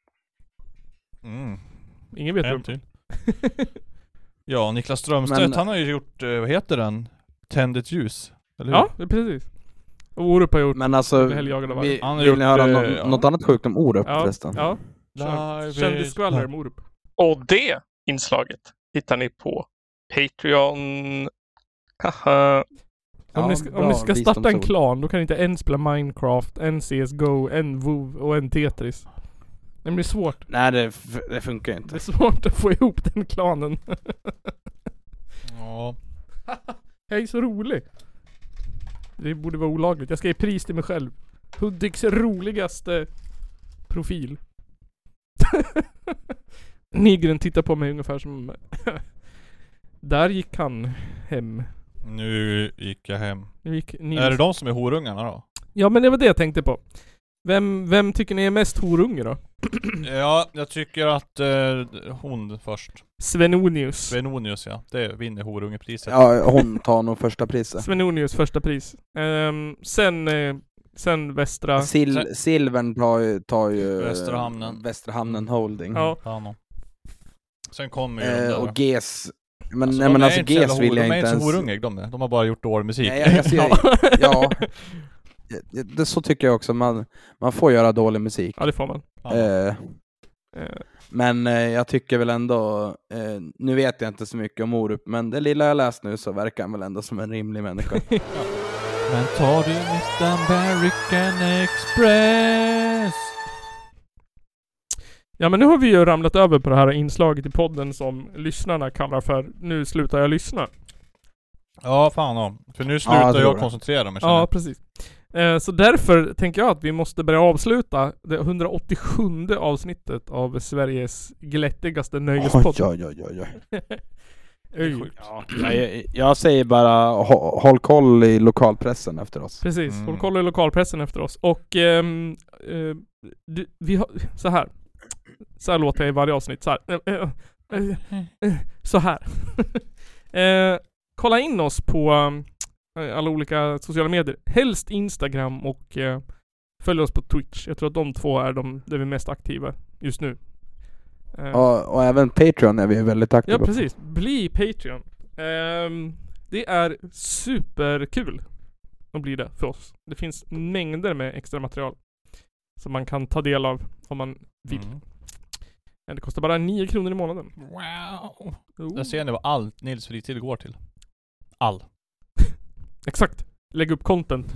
Mm. Ingen vet En vem. till. Ja, Niklas Strömstedt, Men- han har ju gjort, eh, vad heter den? Tänd ett ljus. Eller hur? Ja, det är precis. Orup har gjort. Men alltså, Blir helgjagad av varg. vi, Han har vill gjort, ni höra eh, nå- ja. något annat sjukt om Orup Ja, förresten? ja. Live Kändisskvaller is- om Orup. Och det inslaget hittar ni på Patreon. Haha. Om, Ja, ni ska, bra om ni ska starta en visdomsord. klan, då kan ni inte en spela Minecraft, en C S G O, en WoW och en Tetris. Det blir svårt. Nej, det, f- det funkar Det inte. är svårt att få ihop den klanen. Ja. Jag är så rolig. Det borde vara olagligt. Jag ska ge pris till mig själv. Hudiks roligaste profil. Nigren tittar på mig ungefär som... Där gick han hem. Nu gick jag hem. Nu gick Nils. Är det de som är horungarna då? Ja, men det var det jag tänkte på. Vem, vem tycker ni är mest horunge då? Ja, jag tycker att eh, hon först. Svenonius. Svenonius, ja. Det vinner horungepriset. Ja, hon tar nog första priset. Svenonius första pris. Ehm, sen, eh, sen Västra... Sil- Sen- silvern tar ju, tar ju Västra Hamnen. Västra Hamnen Holding. Ja. Ja, no. Sen kommer ju de Eh, där. och G S. Men, Alltså, nej, de men är alltså inte så jävla G S vill hor- jag de är inte inte ens... så horungiga de är. De har bara gjort dålig musik. Nej, jag, alltså, jag, ja. Det, så tycker jag också. Man, man får göra dålig musik. Ja, det får man. Ja. Eh, Eh, men eh, jag tycker väl ändå, eh, nu vet jag inte så mycket om Orup, men det lilla jag läst nu så verkar han väl ändå som en rimlig människa. Men tar du mitt American Express? Ja, men nu har vi ju ramlat över på det här inslaget i podden som lyssnarna kallar för Nu slutar jag lyssna. Ja, fan ja. För nu slutar Ja, det jag var det. koncentrera mig. känner Ja, jag. precis. Eh, så därför tänker jag att vi måste börja avsluta det hundraåttiosjunde avsnittet av Sveriges glättigaste nöjespodd. Oj, oj, oj, oj. Oj. Ja, jag, jag säger bara hå- håll koll i lokalpressen efter oss. Precis, Mm. håll koll i lokalpressen efter oss. Och ehm, eh, du, vi har, så här. Så här låter jag i varje avsnitt. Så här. Eh, eh, eh, eh, Så här. eh, kolla in oss på eh, alla olika sociala medier. Helst Instagram och eh, följ oss på Twitch. Jag tror att de två är de där vi är mest aktiva just nu. Eh, Och, och även Patreon är vi väldigt aktiva Ja, på. precis. Bli Patreon. Ehm, det är superkul att bli det för oss. Det finns mängder med extra material som man kan ta del av om man vill. Mm. Men det kostar bara nio kronor i månaden. Wow. Oh. Där ser ni vad allt Nils fritid går till. All. Exakt. Lägg upp content.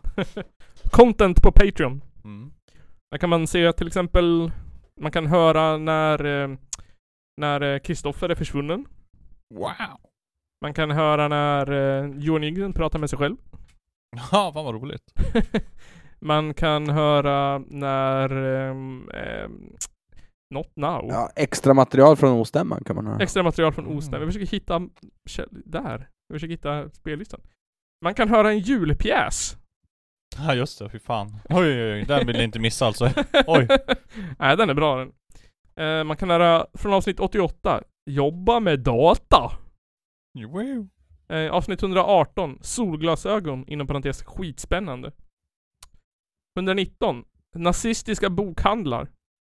Content på Patreon. Mm. Där kan man se till exempel, man kan höra när eh, när Kristoffer är försvunnen. Wow. Man kan höra när eh, Johan Nygren pratar med sig själv. Ja, fan vad roligt. Man kan höra när um, um, Not Now. Ja, extra material från Ostämman kan man höra. Extra material från Ostämman. Vi försöker hitta käll- där. Vi försöker hitta spellistan. Man kan höra en julpjäs. Ja just det, fy fan. Oj oj oj, den vill jag inte missa alltså. Oj. Nej, den är bra den. Uh, man kan höra från avsnitt åttioåtta. Jobba med data. Wow. Uh, avsnitt hundraarton. Solglasögon inom parentes skitspännande. hundranittton. Nazistiska bokhandlar.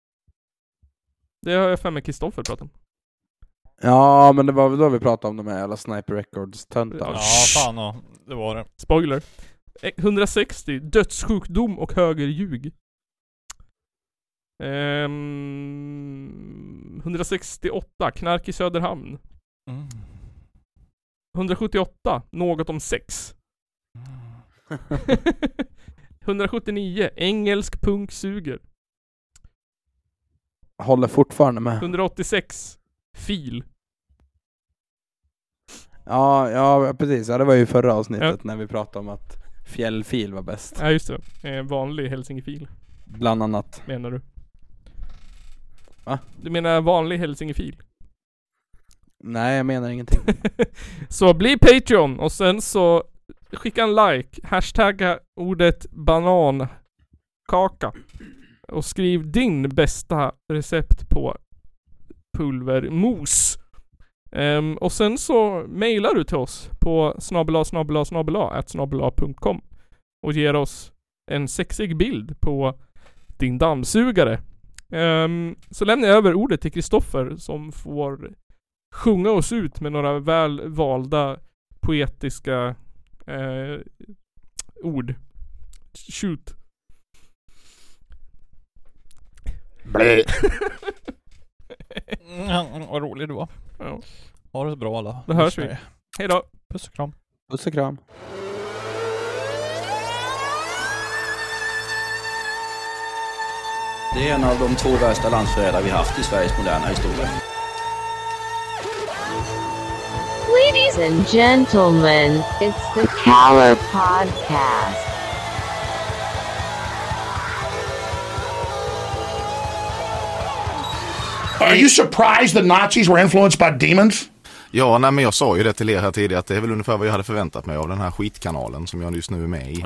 Det har jag för mig Kristoffer pratat om. Ja, men det var väl då vi pratade om de här jävla Sniper Records-töntarna. Ja fan ja, det var det. Spoiler. Eh, hundrasextio. Dödssjukdom och högerljug. Ehm, hundrasextioåtta. Knark i Söderhamn. Mm. hundrasjuttioåtta. Något om sex. hundrasjuttionio. Engelsk punk suger. Håller fortfarande med. hundraåttiosex. Fil. Ja, ja precis. Ja, det var ju förra avsnittet Ja. när vi pratade om att fjällfil var bäst. Ja just det. Eh, vanlig hälsingefil. Bland annat. Menar du? Va? Du menar vanlig hälsingefil? Nej, jag menar ingenting. Så bli Patreon och sen så skicka en like, hashtagga ordet banankaka och skriv din bästa recept på pulvermos. Um, och sen så mailar du till oss på snabel-a snabel-a snabel-a at snabel-a punkt com och ger oss en sexig bild på din dammsugare. Um, så lämnar jag över ordet till Kristoffer som får sjunga oss ut med några väl valda poetiska eh, ord. shoot. Blä. Mm, vad rolig du var. Ja. Ha det så bra alla. Då hörs vi. Hej då. Puss och kram. Puss och kram. Det är en av de två värsta landsförrädare vi haft i Sveriges moderna historia. Ladies and gentlemen, it's the Caller Podcast. Are you surprised the Nazis were influenced by demons? Ja, nej, men jag sa ju det till er här tidigare att det är väl ungefär vad jag hade förväntat mig av den här skitkanalen som jag just nu är med i.